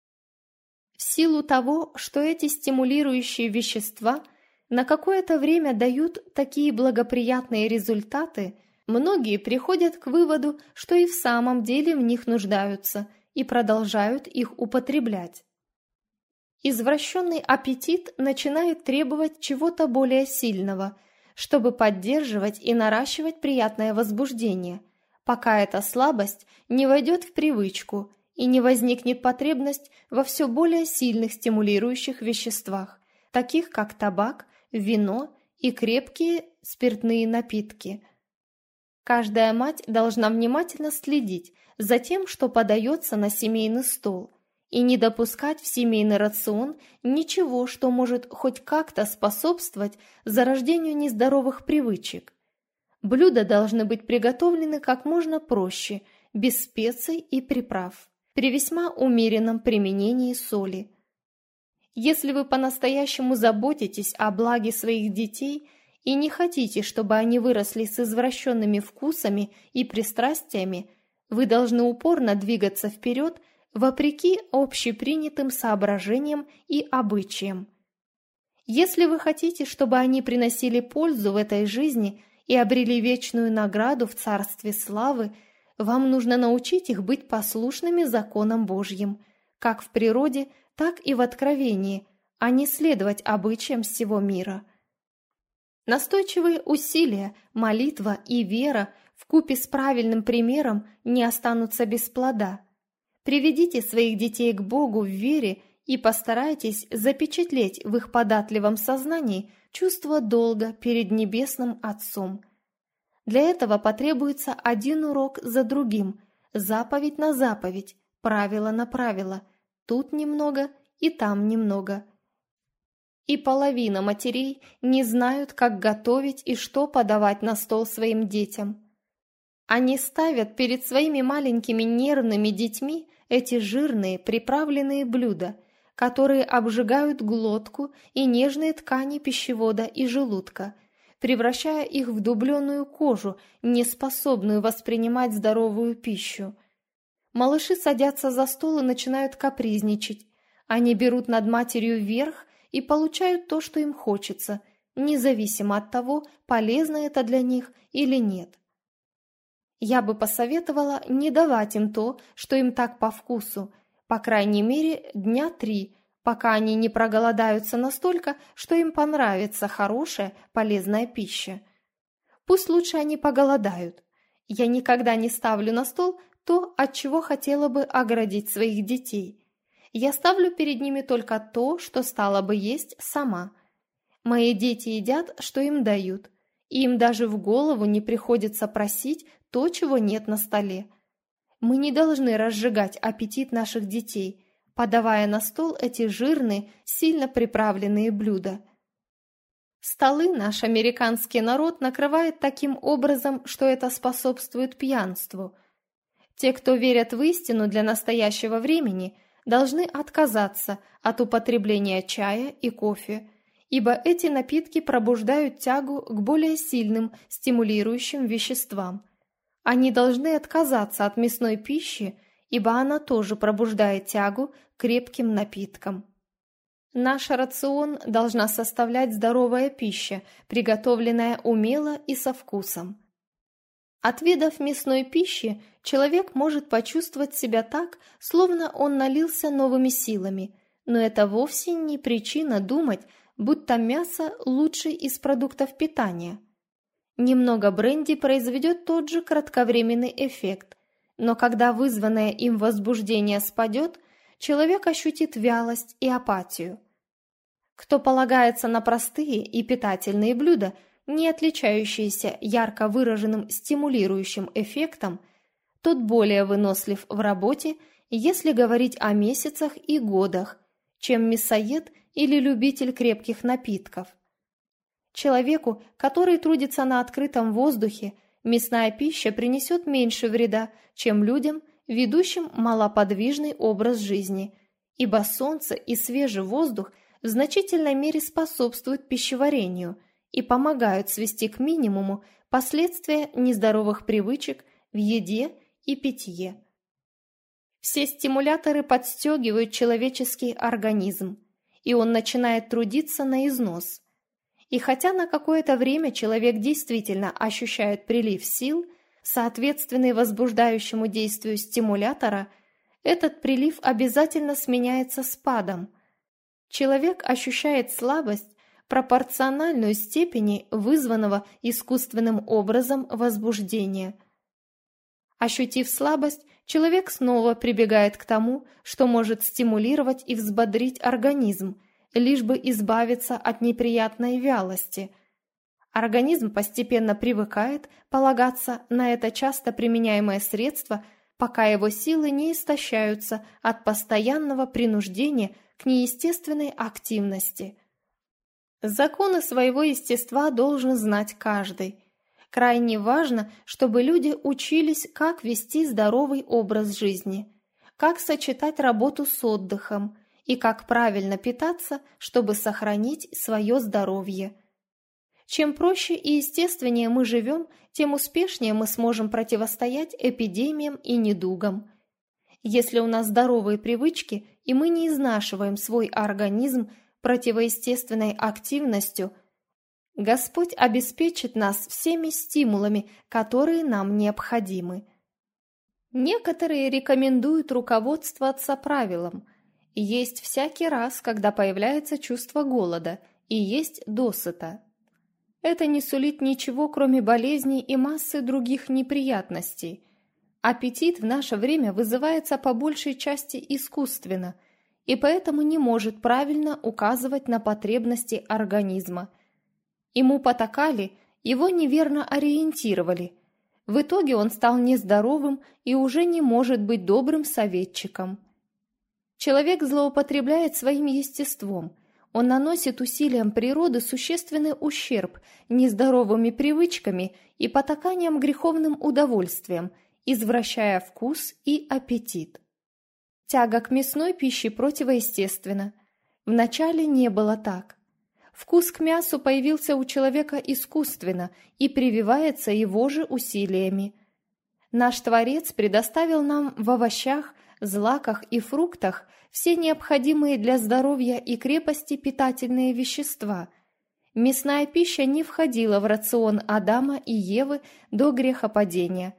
В силу того, что эти стимулирующие вещества на какое-то время дают такие благоприятные результаты, многие приходят к выводу, что и в самом деле в них нуждаются и продолжают их употреблять. Извращенный аппетит начинает требовать чего-то более сильного, чтобы поддерживать и наращивать приятное возбуждение, пока эта слабость не войдет в привычку и не возникнет потребность во все более сильных стимулирующих веществах, таких как табак, вино и крепкие спиртные напитки. Каждая мать должна внимательно следить за тем, что подается на семейный стол, и не допускать в семейный рацион ничего, что может хоть как-то способствовать зарождению нездоровых привычек. Блюда должны быть приготовлены как можно проще, без специй и приправ, при весьма умеренном применении соли. Если вы по-настоящему заботитесь о благе своих детей и не хотите, чтобы они выросли с извращенными вкусами и пристрастиями, вы должны упорно двигаться вперед, вопреки общепринятым соображениям и обычаям. Если вы хотите, чтобы они приносили пользу в этой жизни и обрели вечную награду в Царстве Славы, вам нужно научить их быть послушными законам Божьим, как в природе, так и в откровении, а не следовать обычаям всего мира. Настойчивые усилия, молитва и вера вкупе с правильным примером не останутся без плода. Приведите своих детей к Богу в вере и постарайтесь запечатлеть в их податливом сознании чувство долга перед Небесным Отцом. Для этого потребуется один урок за другим, заповедь на заповедь, правило на правило, тут немного и там немного. И половина матерей не знают, как готовить и что подавать на стол своим детям. Они ставят перед своими маленькими нервными детьми эти жирные приправленные блюда, которые обжигают глотку и нежные ткани пищевода и желудка, превращая их в дубленую кожу, неспособную воспринимать здоровую пищу. Малыши садятся за стол и начинают капризничать. Они берут над матерью верх и получают то, что им хочется, независимо от того, полезно это для них или нет. Я бы посоветовала не давать им то, что им так по вкусу, по крайней мере, дня 3, пока они не проголодаются настолько, что им понравится хорошая, полезная пища. Пусть лучше они поголодают. Я никогда не ставлю на стол то, от чего хотела бы оградить своих детей. Я ставлю перед ними только то, что стала бы есть сама. Мои дети едят, что им дают, и им даже в голову не приходится просить то, чего нет на столе. Мы не должны разжигать аппетит наших детей, подавая на стол эти жирные, сильно приправленные блюда. Столы наш американский народ накрывает таким образом, что это способствует пьянству. Те, кто верят в истину для настоящего времени, должны отказаться от употребления чая и кофе, ибо эти напитки пробуждают тягу к более сильным стимулирующим веществам. Они должны отказаться от мясной пищи, ибо она тоже пробуждает тягу к крепким напиткам. Наш рацион должна составлять здоровая пища, приготовленная умело и со вкусом. От видов мясной пищи человек может почувствовать себя так, словно он налился новыми силами, но это вовсе не причина думать, будто мясо лучший из продуктов питания. Немного бренди произведет тот же кратковременный эффект, но когда вызванное им возбуждение спадет, человек ощутит вялость и апатию. Кто полагается на простые и питательные блюда, не отличающиеся ярко выраженным стимулирующим эффектом, тот более вынослив в работе, если говорить о месяцах и годах, чем мясоед или любитель крепких напитков. Человеку, который трудится на открытом воздухе, мясная пища принесет меньше вреда, чем людям, ведущим малоподвижный образ жизни, ибо солнце и свежий воздух в значительной мере способствуют пищеварению и помогают свести к минимуму последствия нездоровых привычек в еде и питье. Все стимуляторы подстегивают человеческий организм, и он начинает трудиться на износ. И хотя на какое-то время человек действительно ощущает прилив сил, соответственный возбуждающему действию стимулятора, этот прилив обязательно сменяется спадом. Человек ощущает слабость, пропорциональную степени вызванного искусственным образом возбуждения. Ощутив слабость, человек снова прибегает к тому, что может стимулировать и взбодрить организм, лишь бы избавиться от неприятной вялости. Организм постепенно привыкает полагаться на это часто применяемое средство, пока его силы не истощаются от постоянного принуждения к неестественной активности. Законы своего естества должен знать каждый. Крайне важно, чтобы люди учились, как вести здоровый образ жизни, как сочетать работу с отдыхом и как правильно питаться, чтобы сохранить свое здоровье. Чем проще и естественнее мы живем, тем успешнее мы сможем противостоять эпидемиям и недугам. Если у нас здоровые привычки, и мы не изнашиваем свой организм противоестественной активностью, Господь обеспечит нас всеми стимулами, которые нам необходимы. Некоторые рекомендуют руководствоваться правилом: есть всякий раз, когда появляется чувство голода, и есть досыта. Это не сулит ничего, кроме болезней и массы других неприятностей. Аппетит в наше время вызывается по большей части искусственно, и поэтому не может правильно указывать на потребности организма. Ему потакали, его неверно ориентировали. В итоге он стал нездоровым и уже не может быть добрым советчиком. Человек злоупотребляет своим естеством. Он наносит усилиям природы существенный ущерб нездоровыми привычками и потаканием греховным удовольствиям, извращая вкус и аппетит. Тяга к мясной пище противоестественна. Вначале не было так. Вкус к мясу появился у человека искусственно и прививается его же усилиями. Наш Творец предоставил нам в овощах, злаках и фруктах все необходимые для здоровья и крепости питательные вещества. Мясная пища не входила в рацион Адама и Евы до грехопадения.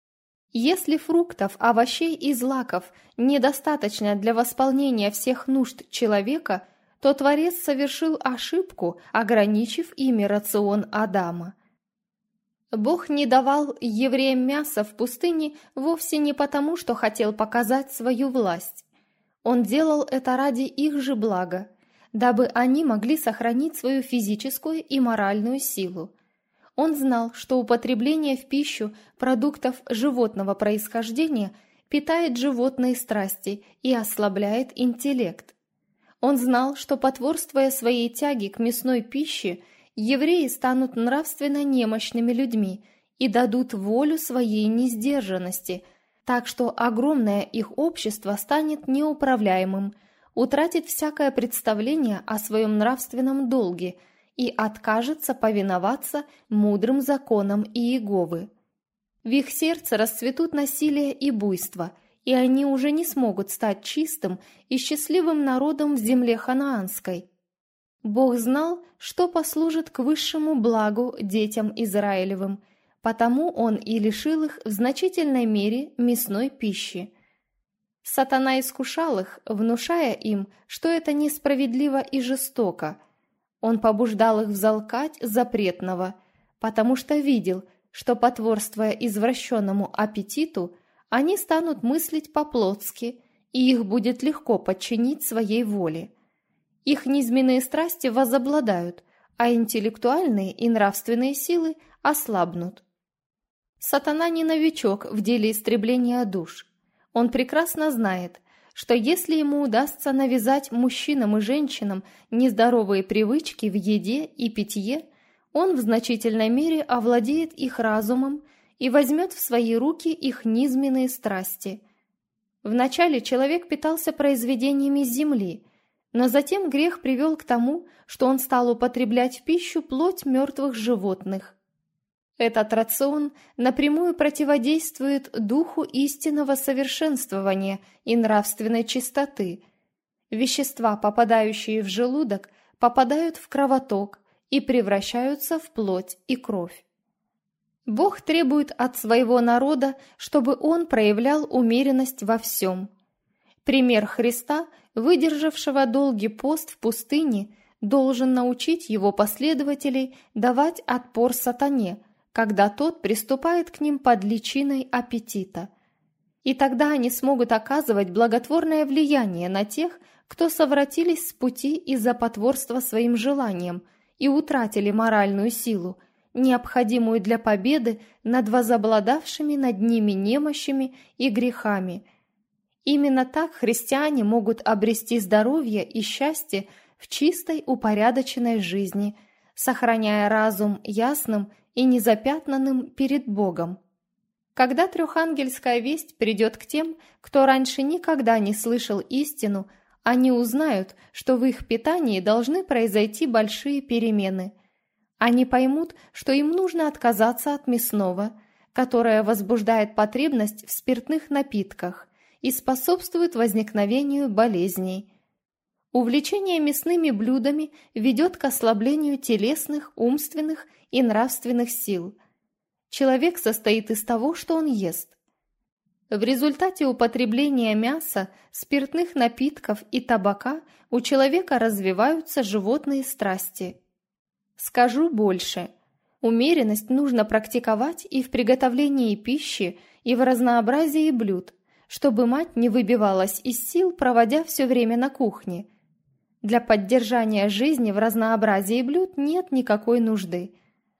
Если фруктов, овощей и злаков недостаточно для восполнения всех нужд человека, то Творец совершил ошибку, ограничив ими рацион Адама. Бог не давал евреям мяса в пустыне вовсе не потому, что хотел показать свою власть. Он делал это ради их же блага, дабы они могли сохранить свою физическую и моральную силу. Он знал, что употребление в пищу продуктов животного происхождения питает животные страсти и ослабляет интеллект. Он знал, что, потворствуя своей тяге к мясной пище, евреи станут нравственно немощными людьми и дадут волю своей несдержанности, так что огромное их общество станет неуправляемым, утратит всякое представление о своем нравственном долге и откажется повиноваться мудрым законам Иеговы. В их сердце расцветут насилие и буйство, и они уже не смогут стать чистым и счастливым народом в земле ханаанской. Бог знал, что послужит к высшему благу детям Израилевым, потому Он и лишил их в значительной мере мясной пищи. Сатана искушал их, внушая им, что это несправедливо и жестоко. Он побуждал их взалкать запретного, потому что видел, что, потворствуя извращенному аппетиту, они станут мыслить по-плотски, и их будет легко подчинить своей воле. Их низменные страсти возобладают, а интеллектуальные и нравственные силы ослабнут. Сатана не новичок в деле истребления душ. Он прекрасно знает, что если ему удастся навязать мужчинам и женщинам нездоровые привычки в еде и питье, он в значительной мере овладеет их разумом и возьмет в свои руки их низменные страсти. Вначале человек питался произведениями земли, но затем грех привел к тому, что он стал употреблять в пищу плоть мертвых животных. Этот рацион напрямую противодействует духу истинного совершенствования и нравственной чистоты. Вещества, попадающие в желудок, попадают в кровоток и превращаются в плоть и кровь. Бог требует от своего народа, чтобы он проявлял умеренность во всем. Пример Христа, выдержавшего долгий пост в пустыне, должен научить его последователей давать отпор сатане, когда тот приступает к ним под личиной аппетита. И тогда они смогут оказывать благотворное влияние на тех, кто совратились с пути из-за потворства своим желаниям и утратили моральную силу, необходимую для победы над возобладавшими над ними немощами и грехами. Именно так христиане могут обрести здоровье и счастье в чистой упорядоченной жизни, сохраняя разум ясным и незапятнанным перед Богом. Когда трехангельская весть придет к тем, кто раньше никогда не слышал истину, они узнают, что в их питании должны произойти большие перемены. Они поймут, что им нужно отказаться от мясного, которое возбуждает потребность в спиртных напитках, и способствует возникновению болезней. Увлечение мясными блюдами ведет к ослаблению телесных, умственных и нравственных сил. Человек состоит из того, что он ест. В результате употребления мяса, спиртных напитков и табака у человека развиваются животные страсти. Скажу больше. Умеренность нужно практиковать и в приготовлении пищи, и в разнообразии блюд, чтобы мать не выбивалась из сил, проводя все время на кухне. Для поддержания жизни в разнообразии блюд нет никакой нужды.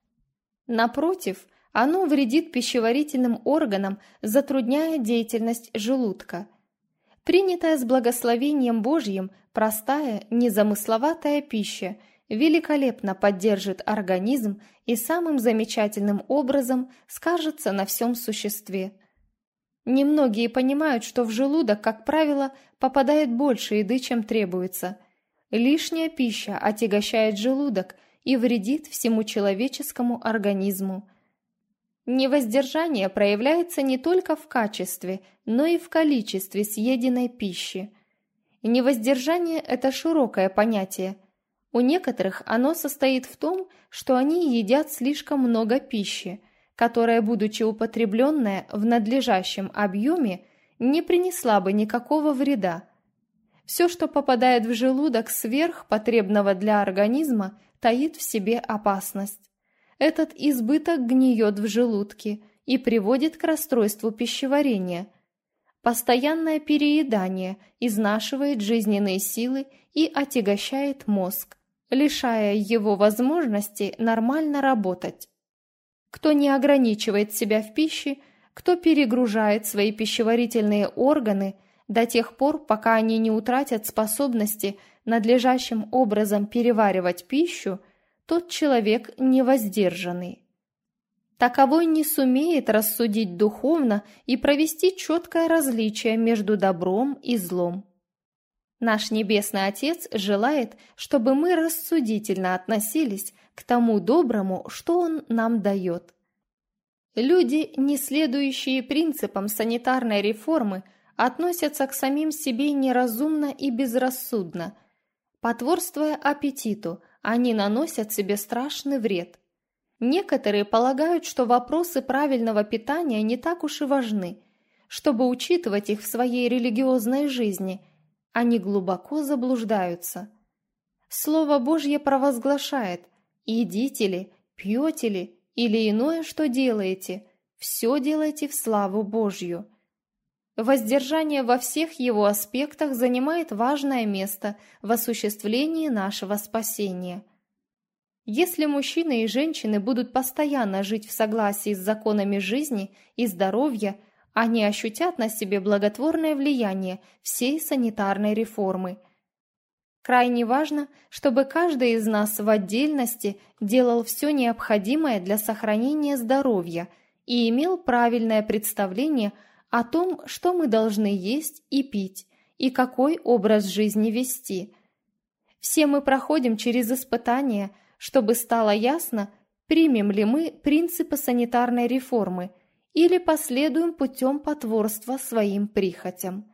Напротив, оно вредит пищеварительным органам, затрудняя деятельность желудка. Принятая с благословением Божьим, простая, незамысловатая пища великолепно поддержит организм и самым замечательным образом скажется на всем существе. Немногие понимают, что в желудок, как правило, попадает больше еды, чем требуется. Лишняя пища отягощает желудок и вредит всему человеческому организму. Невоздержание проявляется не только в качестве, но и в количестве съеденной пищи. Невоздержание – это широкое понятие. У некоторых оно состоит в том, что они едят слишком много пищи, которая, будучи употребленная в надлежащем объеме, не принесла бы никакого вреда. Все, что попадает в желудок сверх потребного для организма, таит в себе опасность. Этот избыток гниет в желудке и приводит к расстройству пищеварения. Постоянное переедание изнашивает жизненные силы и отягощает мозг, лишая его возможности нормально работать. Кто не ограничивает себя в пище, кто перегружает свои пищеварительные органы до тех пор, пока они не утратят способности надлежащим образом переваривать пищу, тот человек невоздержанный. Таковой не сумеет рассудить духовно и провести четкое различие между добром и злом. Наш Небесный Отец желает, чтобы мы рассудительно относились к тому доброму, что Он нам дает. Люди, не следующие принципам санитарной реформы, относятся к самим себе неразумно и безрассудно. Потворствуя аппетиту, они наносят себе страшный вред. Некоторые полагают, что вопросы правильного питания не так уж и важны, чтобы учитывать их в своей религиозной жизни. Они глубоко заблуждаются. Слово Божье провозглашает: «Едите ли, пьете ли, или иное, что делаете, все делайте в славу Божью». Воздержание во всех его аспектах занимает важное место в осуществлении нашего спасения. Если мужчины и женщины будут постоянно жить в согласии с законами жизни и здоровья, они ощутят на себе благотворное влияние всей санитарной реформы. Крайне важно, чтобы каждый из нас в отдельности делал все необходимое для сохранения здоровья и имел правильное представление о том, что мы должны есть и пить, и какой образ жизни вести. Все мы проходим через испытания, чтобы стало ясно, примем ли мы принципы санитарной реформы или последуем путем потворства своим прихотям.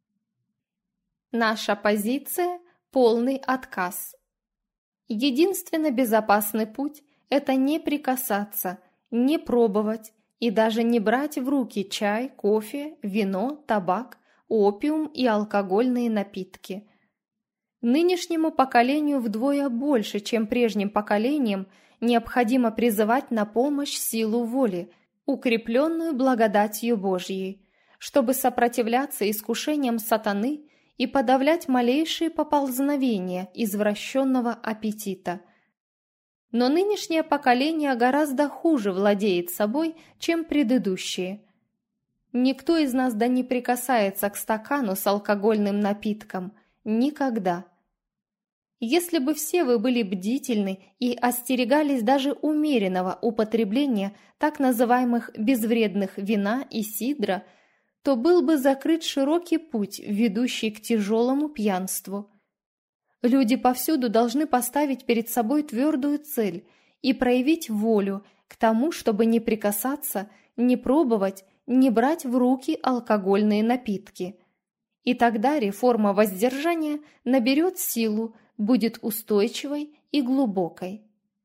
Наша позиция – полный отказ. Единственно безопасный путь – это не прикасаться, не пробовать, и даже не брать в руки чай, кофе, вино, табак, опиум и алкогольные напитки. Нынешнему поколению вдвое больше, чем прежним поколениям, необходимо призывать на помощь силу воли, укрепленную благодатью Божьей, чтобы сопротивляться искушениям сатаны и подавлять малейшие поползновения извращенного аппетита. Но нынешнее поколение гораздо хуже владеет собой, чем предыдущие. Никто из нас да не прикасается к стакану с алкогольным напитком. Никогда. Если бы все вы были бдительны и остерегались даже умеренного употребления так называемых безвредных вина и сидра, то был бы закрыт широкий путь, ведущий к тяжелому пьянству. Люди повсюду должны поставить перед собой твердую цель и проявить волю к тому, чтобы не прикасаться, не пробовать, не брать в руки алкогольные напитки. И тогда реформа воздержания наберет силу, будет устойчивой и глубокой.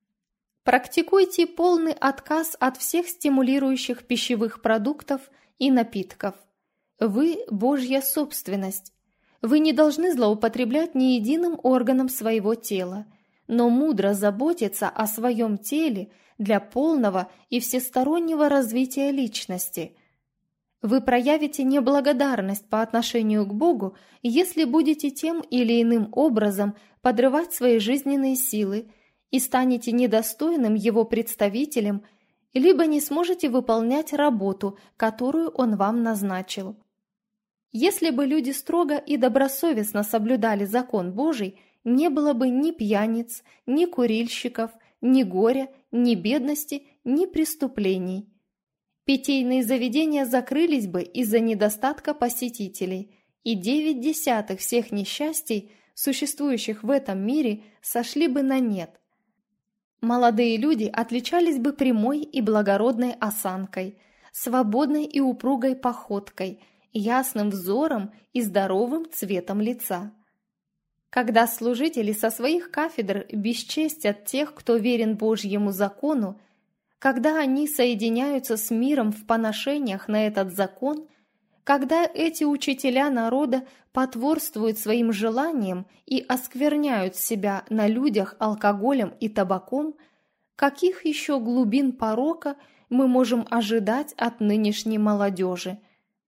Практикуйте полный отказ от всех стимулирующих пищевых продуктов и напитков. Вы – Божья собственность. Вы не должны злоупотреблять ни единым органом своего тела, но мудро заботиться о своем теле для полного и всестороннего развития личности. Вы проявите неблагодарность по отношению к Богу, если будете тем или иным образом подрывать свои жизненные силы и станете недостойным Его представителем, либо не сможете выполнять работу, которую Он вам назначил. Если бы люди строго и добросовестно соблюдали закон Божий, не было бы ни пьяниц, ни курильщиков, ни горя, ни бедности, ни преступлений. Питейные заведения закрылись бы из-за недостатка посетителей, и 9/10 всех несчастий, существующих в этом мире, сошли бы на нет. Молодые люди отличались бы прямой и благородной осанкой, свободной и упругой походкой, ясным взором и здоровым цветом лица. Когда служители со своих кафедр бесчестят тех, кто верен Божьему закону, когда они соединяются с миром в поношениях на этот закон, когда эти учителя народа потворствуют своим желаниям и оскверняют себя на людях алкоголем и табаком, каких еще глубин порока мы можем ожидать от нынешней молодежи?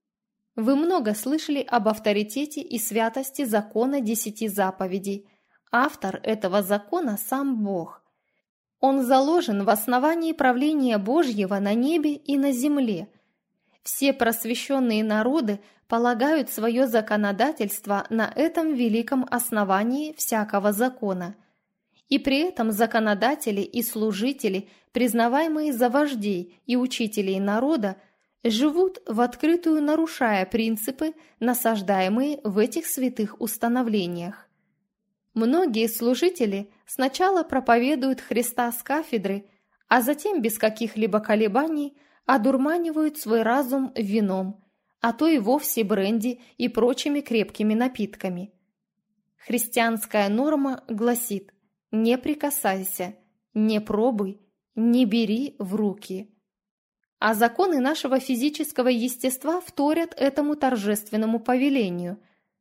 Вы много слышали об авторитете и святости закона 10 заповедей. Автор этого закона – сам Бог. Он заложен в основании правления Божьего на небе и на земле. Все просвещенные народы полагают свое законодательство на этом великом основании всякого закона. И при этом законодатели и служители, признаваемые за вождей и учителей народа, живут в открытую, нарушая принципы, насаждаемые в этих святых установлениях. Многие служители сначала проповедуют Христа с кафедры, а затем без каких-либо колебаний одурманивают свой разум вином, а то и вовсе бренди и прочими крепкими напитками. Христианская норма гласит: не прикасайся, не пробуй, не бери в руки. А законы нашего физического естества вторят этому торжественному повелению.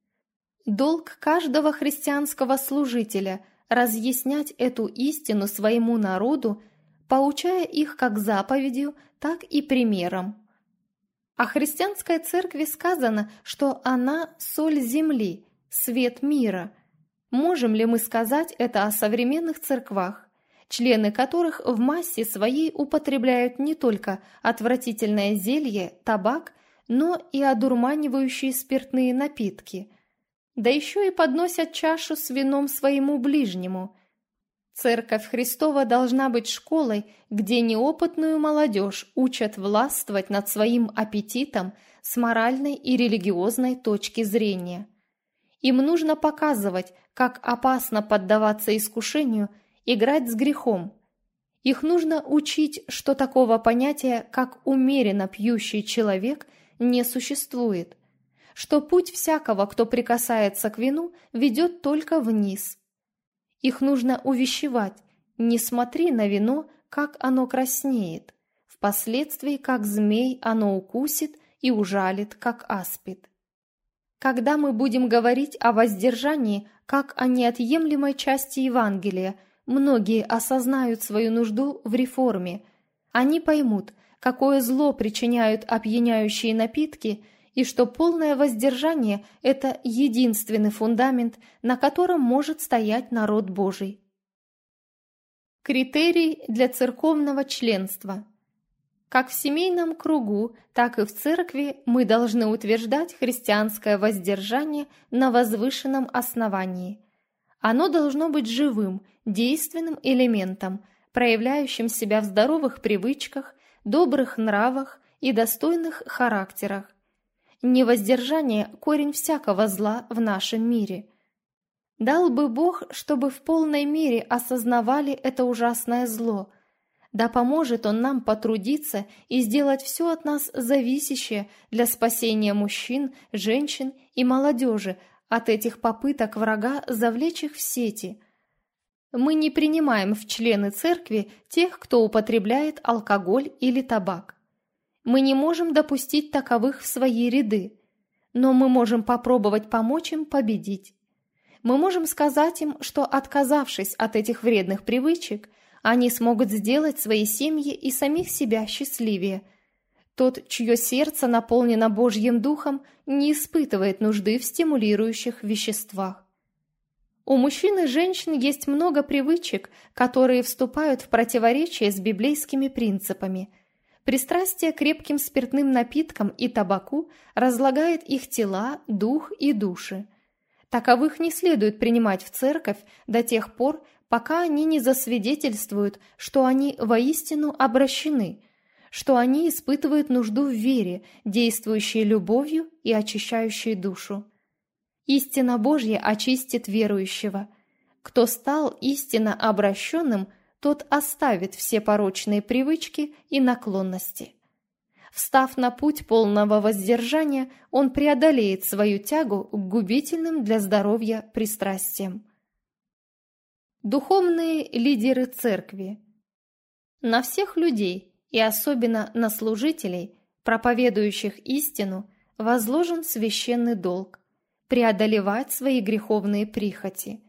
Долг каждого христианского служителя – разъяснять эту истину своему народу, поучая их как заповедью, так и примером. О христианской церкви сказано, что она – соль земли, свет мира. Можем ли мы сказать это о современных церквах, члены которых в массе своей употребляют не только отвратительное зелье, табак, но и одурманивающие спиртные напитки, да еще и подносят чашу с вином своему ближнему? Церковь Христова должна быть школой, где неопытную молодежь учат властвовать над своим аппетитом с моральной и религиозной точки зрения. Им нужно показывать, как опасно поддаваться искушению, играть с грехом. Их нужно учить, что такого понятия, как умеренно пьющий человек, не существует, что путь всякого, кто прикасается к вину, ведет только вниз. Их нужно увещевать: не смотри на вино, как оно краснеет, впоследствии, как змей, оно укусит и ужалит, как аспид. Когда мы будем говорить о воздержании как о неотъемлемой части Евангелия, многие осознают свою нужду в реформе. Они поймут, какое зло причиняют опьяняющие напитки, и что полное воздержание – это единственный фундамент, на котором может стоять народ Божий. Критерий для церковного членства. Как в семейном кругу, так и в церкви мы должны утверждать христианское воздержание на возвышенном основании. Оно должно быть живым, действенным элементом, проявляющим себя в здоровых привычках, добрых нравах и достойных характерах. Невоздержание – корень всякого зла в нашем мире. Дал бы Бог, чтобы в полной мере осознавали это ужасное зло. Да поможет Он нам потрудиться и сделать все от нас зависящее для спасения мужчин, женщин и молодежи от этих попыток врага завлечь их в сети. Мы не принимаем в члены церкви тех, кто употребляет алкоголь или табак. Мы не можем допустить таковых в свои ряды, но мы можем попробовать помочь им победить. Мы можем сказать им, что, отказавшись от этих вредных привычек, они смогут сделать свои семьи и самих себя счастливее. Тот, чье сердце наполнено Божьим Духом, не испытывает нужды в стимулирующих веществах. У мужчин и женщин есть много привычек, которые вступают в противоречие с библейскими принципами. Пристрастие к крепким спиртным напиткам и табаку разлагает их тела, дух и души. Таковых не следует принимать в церковь до тех пор, пока они не засвидетельствуют, что они воистину обращены, что они испытывают нужду в вере, действующей любовью и очищающей душу. Истина Божья очистит верующего. Кто стал истинно обращенным, тот оставит все порочные привычки и наклонности. Встав на путь полного воздержания, он преодолеет свою тягу к губительным для здоровья пристрастиям. Духовные лидеры церкви. На всех людей, и особенно на служителей, проповедующих истину, возложен священный долг – преодолевать свои греховные прихоти.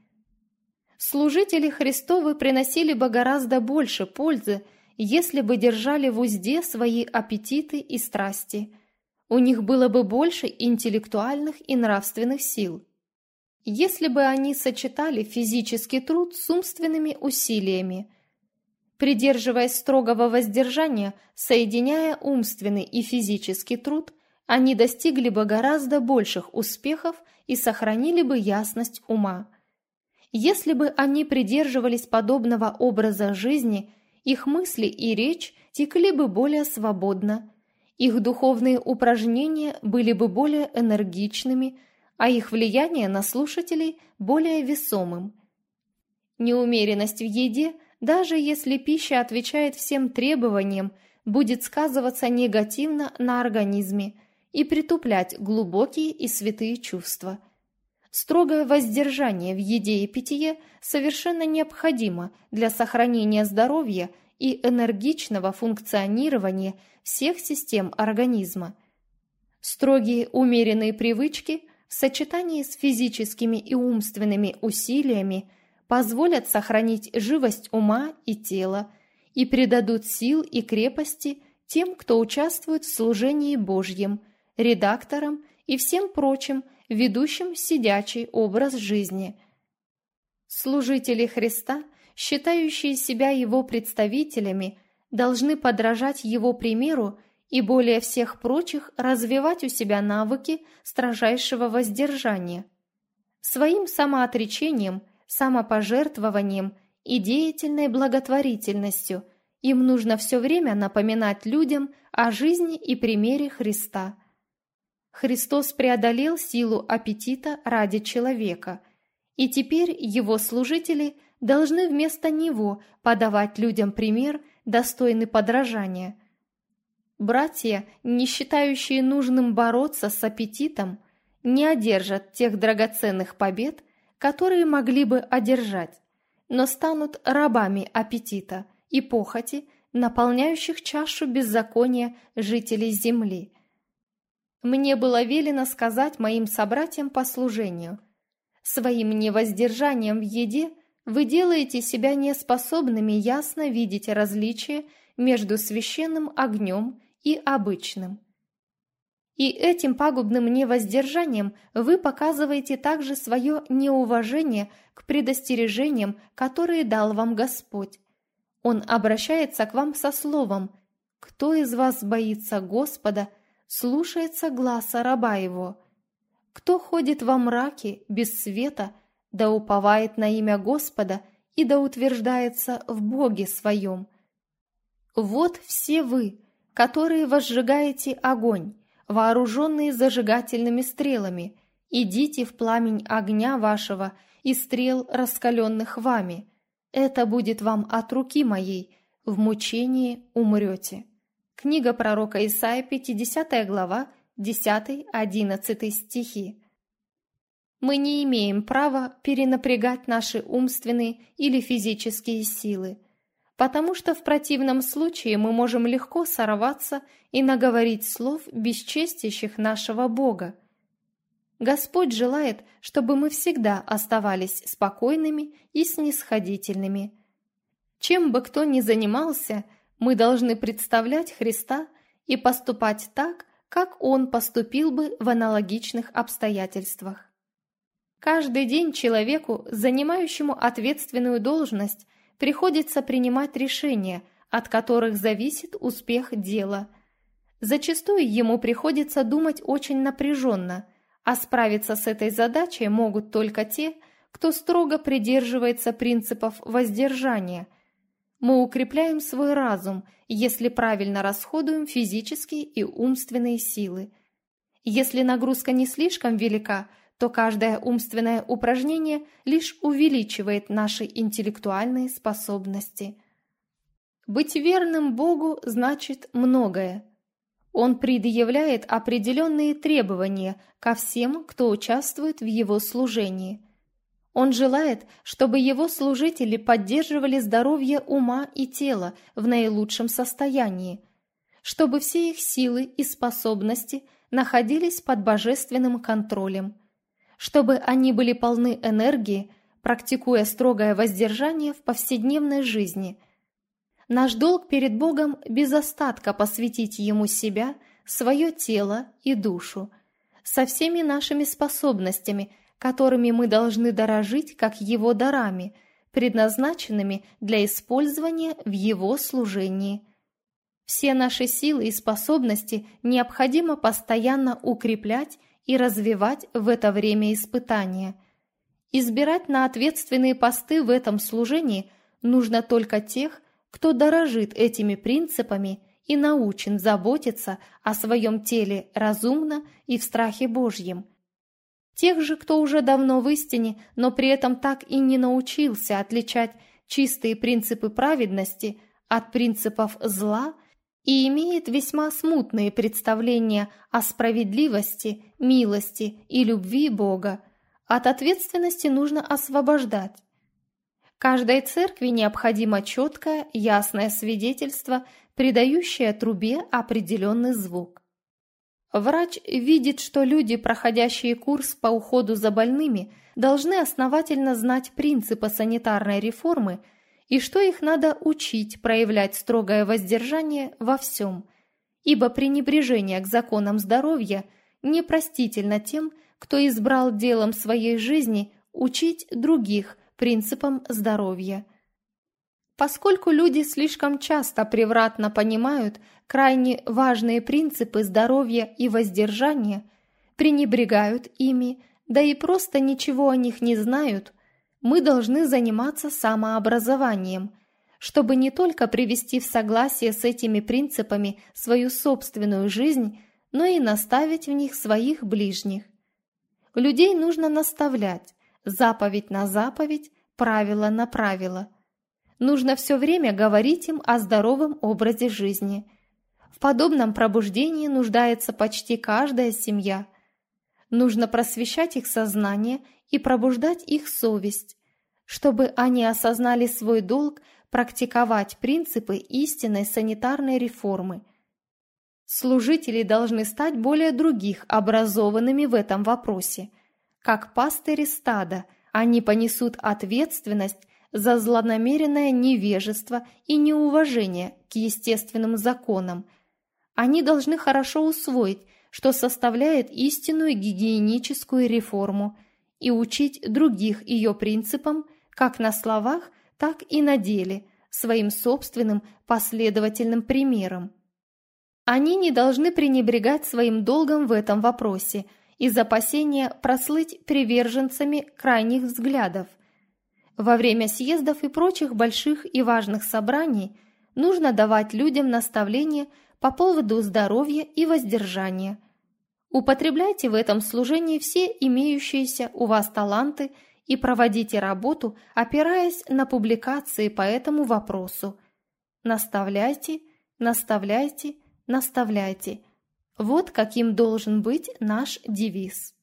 Служители Христовы приносили бы гораздо больше пользы, если бы держали в узде свои аппетиты и страсти. У них было бы больше интеллектуальных и нравственных сил. Если бы они сочетали физический труд с умственными усилиями, придерживаясь строгого воздержания, соединяя умственный и физический труд, они достигли бы гораздо больших успехов и сохранили бы ясность ума. Если бы они придерживались подобного образа жизни, их мысли и речь текли бы более свободно, их духовные упражнения были бы более энергичными, а их влияние на слушателей более весомым. Неумеренность в еде, даже если пища отвечает всем требованиям, будет сказываться негативно на организме и притуплять глубокие и святые чувства. Строгое воздержание в еде и питье совершенно необходимо для сохранения здоровья и энергичного функционирования всех систем организма. Строгие умеренные привычки в сочетании с физическими и умственными усилиями позволят сохранить живость ума и тела и придадут сил и крепости тем, кто участвует в служении Божьем, редакторам и всем прочим, ведущим сидячий образ жизни. Служители Христа, считающие себя Его представителями, должны подражать Его примеру и более всех прочих развивать у себя навыки строжайшего воздержания. Своим самоотречением, самопожертвованием и деятельной благотворительностью им нужно все время напоминать людям о жизни и примере Христа. Христос преодолел силу аппетита ради человека, и теперь Его служители должны вместо Него подавать людям пример, достойный подражания. Братья, не считающие нужным бороться с аппетитом, не одержат тех драгоценных побед, которые могли бы одержать, но станут рабами аппетита и похоти, наполняющих чашу беззакония жителей земли. Мне было велено сказать моим собратьям по служению: своим невоздержанием в еде вы делаете себя неспособными ясно видеть различие между священным огнем и обычным. И этим пагубным невоздержанием вы показываете также свое неуважение к предостережениям, которые дал вам Господь. Он обращается к вам со словом: «Кто из вас боится Господа, слушается гласа раба его? Кто ходит во мраке, без света, да уповает на имя Господа и да утверждается в Боге своем? Вот все вы, которые возжигаете огонь, вооруженные зажигательными стрелами, идите в пламень огня вашего и стрел, раскаленных вами. Это будет вам от руки моей, в мучении умрете». Книга пророка Исаии, 50 глава, 10-11 стихи. Мы не имеем права перенапрягать наши умственные или физические силы, потому что в противном случае мы можем легко сорваться и наговорить слов, бесчестящих нашего Бога. Господь желает, чтобы мы всегда оставались спокойными и снисходительными. Чем бы кто ни занимался, мы должны представлять Христа и поступать так, как Он поступил бы в аналогичных обстоятельствах. Каждый день человеку, занимающему ответственную должность, приходится принимать решения, от которых зависит успех дела. Зачастую ему приходится думать очень напряженно, а справиться с этой задачей могут только те, кто строго придерживается принципов воздержания. Мы укрепляем свой разум, если правильно расходуем физические и умственные силы. Если нагрузка не слишком велика, то каждое умственное упражнение лишь увеличивает наши интеллектуальные способности. Быть верным Богу значит многое. Он предъявляет определенные требования ко всем, кто участвует в Его служении. Он желает, чтобы Его служители поддерживали здоровье ума и тела в наилучшем состоянии, чтобы все их силы и способности находились под божественным контролем, чтобы они были полны энергии, практикуя строгое воздержание в повседневной жизни. Наш долг перед Богом без остатка посвятить Ему себя, свое тело и душу, со всеми нашими способностями, которыми мы должны дорожить как Его дарами, предназначенными для использования в Его служении. Все наши силы и способности необходимо постоянно укреплять и развивать в это время испытания. Избирать на ответственные посты в этом служении нужно только тех, кто дорожит этими принципами и научен заботиться о своем теле разумно и в страхе Божьем. Тех же, кто уже давно в истине, но при этом так и не научился отличать чистые принципы праведности от принципов зла и имеет весьма смутные представления о справедливости, милости и любви Бога, от ответственности нужно освобождать. Каждой церкви необходимо четкое, ясное свидетельство, придающее трубе определенный звук. Врач видит, что люди, проходящие курс по уходу за больными, должны основательно знать принципы санитарной реформы и что их надо учить проявлять строгое воздержание во всем, ибо пренебрежение к законам здоровья непростительно тем, кто избрал делом своей жизни учить других принципам здоровья. Поскольку люди слишком часто превратно понимают крайне важные принципы здоровья и воздержания, пренебрегают ими, да и просто ничего о них не знают, мы должны заниматься самообразованием, чтобы не только привести в согласие с этими принципами свою собственную жизнь, но и наставить в них своих ближних. Людей нужно наставлять, заповедь на заповедь, правило на правило. Нужно все время говорить им о здоровом образе жизни. В подобном пробуждении нуждается почти каждая семья. Нужно просвещать их сознание и пробуждать их совесть, чтобы они осознали свой долг практиковать принципы истинной санитарной реформы. Служители должны стать более других образованными в этом вопросе. Как пастыри стада, они понесут ответственность за злонамеренное невежество и неуважение к естественным законам. Они должны хорошо усвоить, что составляет истинную гигиеническую реформу, и учить других ее принципам как на словах, так и на деле, своим собственным последовательным примером. Они не должны пренебрегать своим долгом в этом вопросе из опасения прослыть приверженцами крайних взглядов. Во время съездов и прочих больших и важных собраний нужно давать людям наставления по поводу здоровья и воздержания. Употребляйте в этом служении все имеющиеся у вас таланты и проводите работу, опираясь на публикации по этому вопросу. Наставляйте, наставляйте, наставляйте. Вот каким должен быть наш девиз.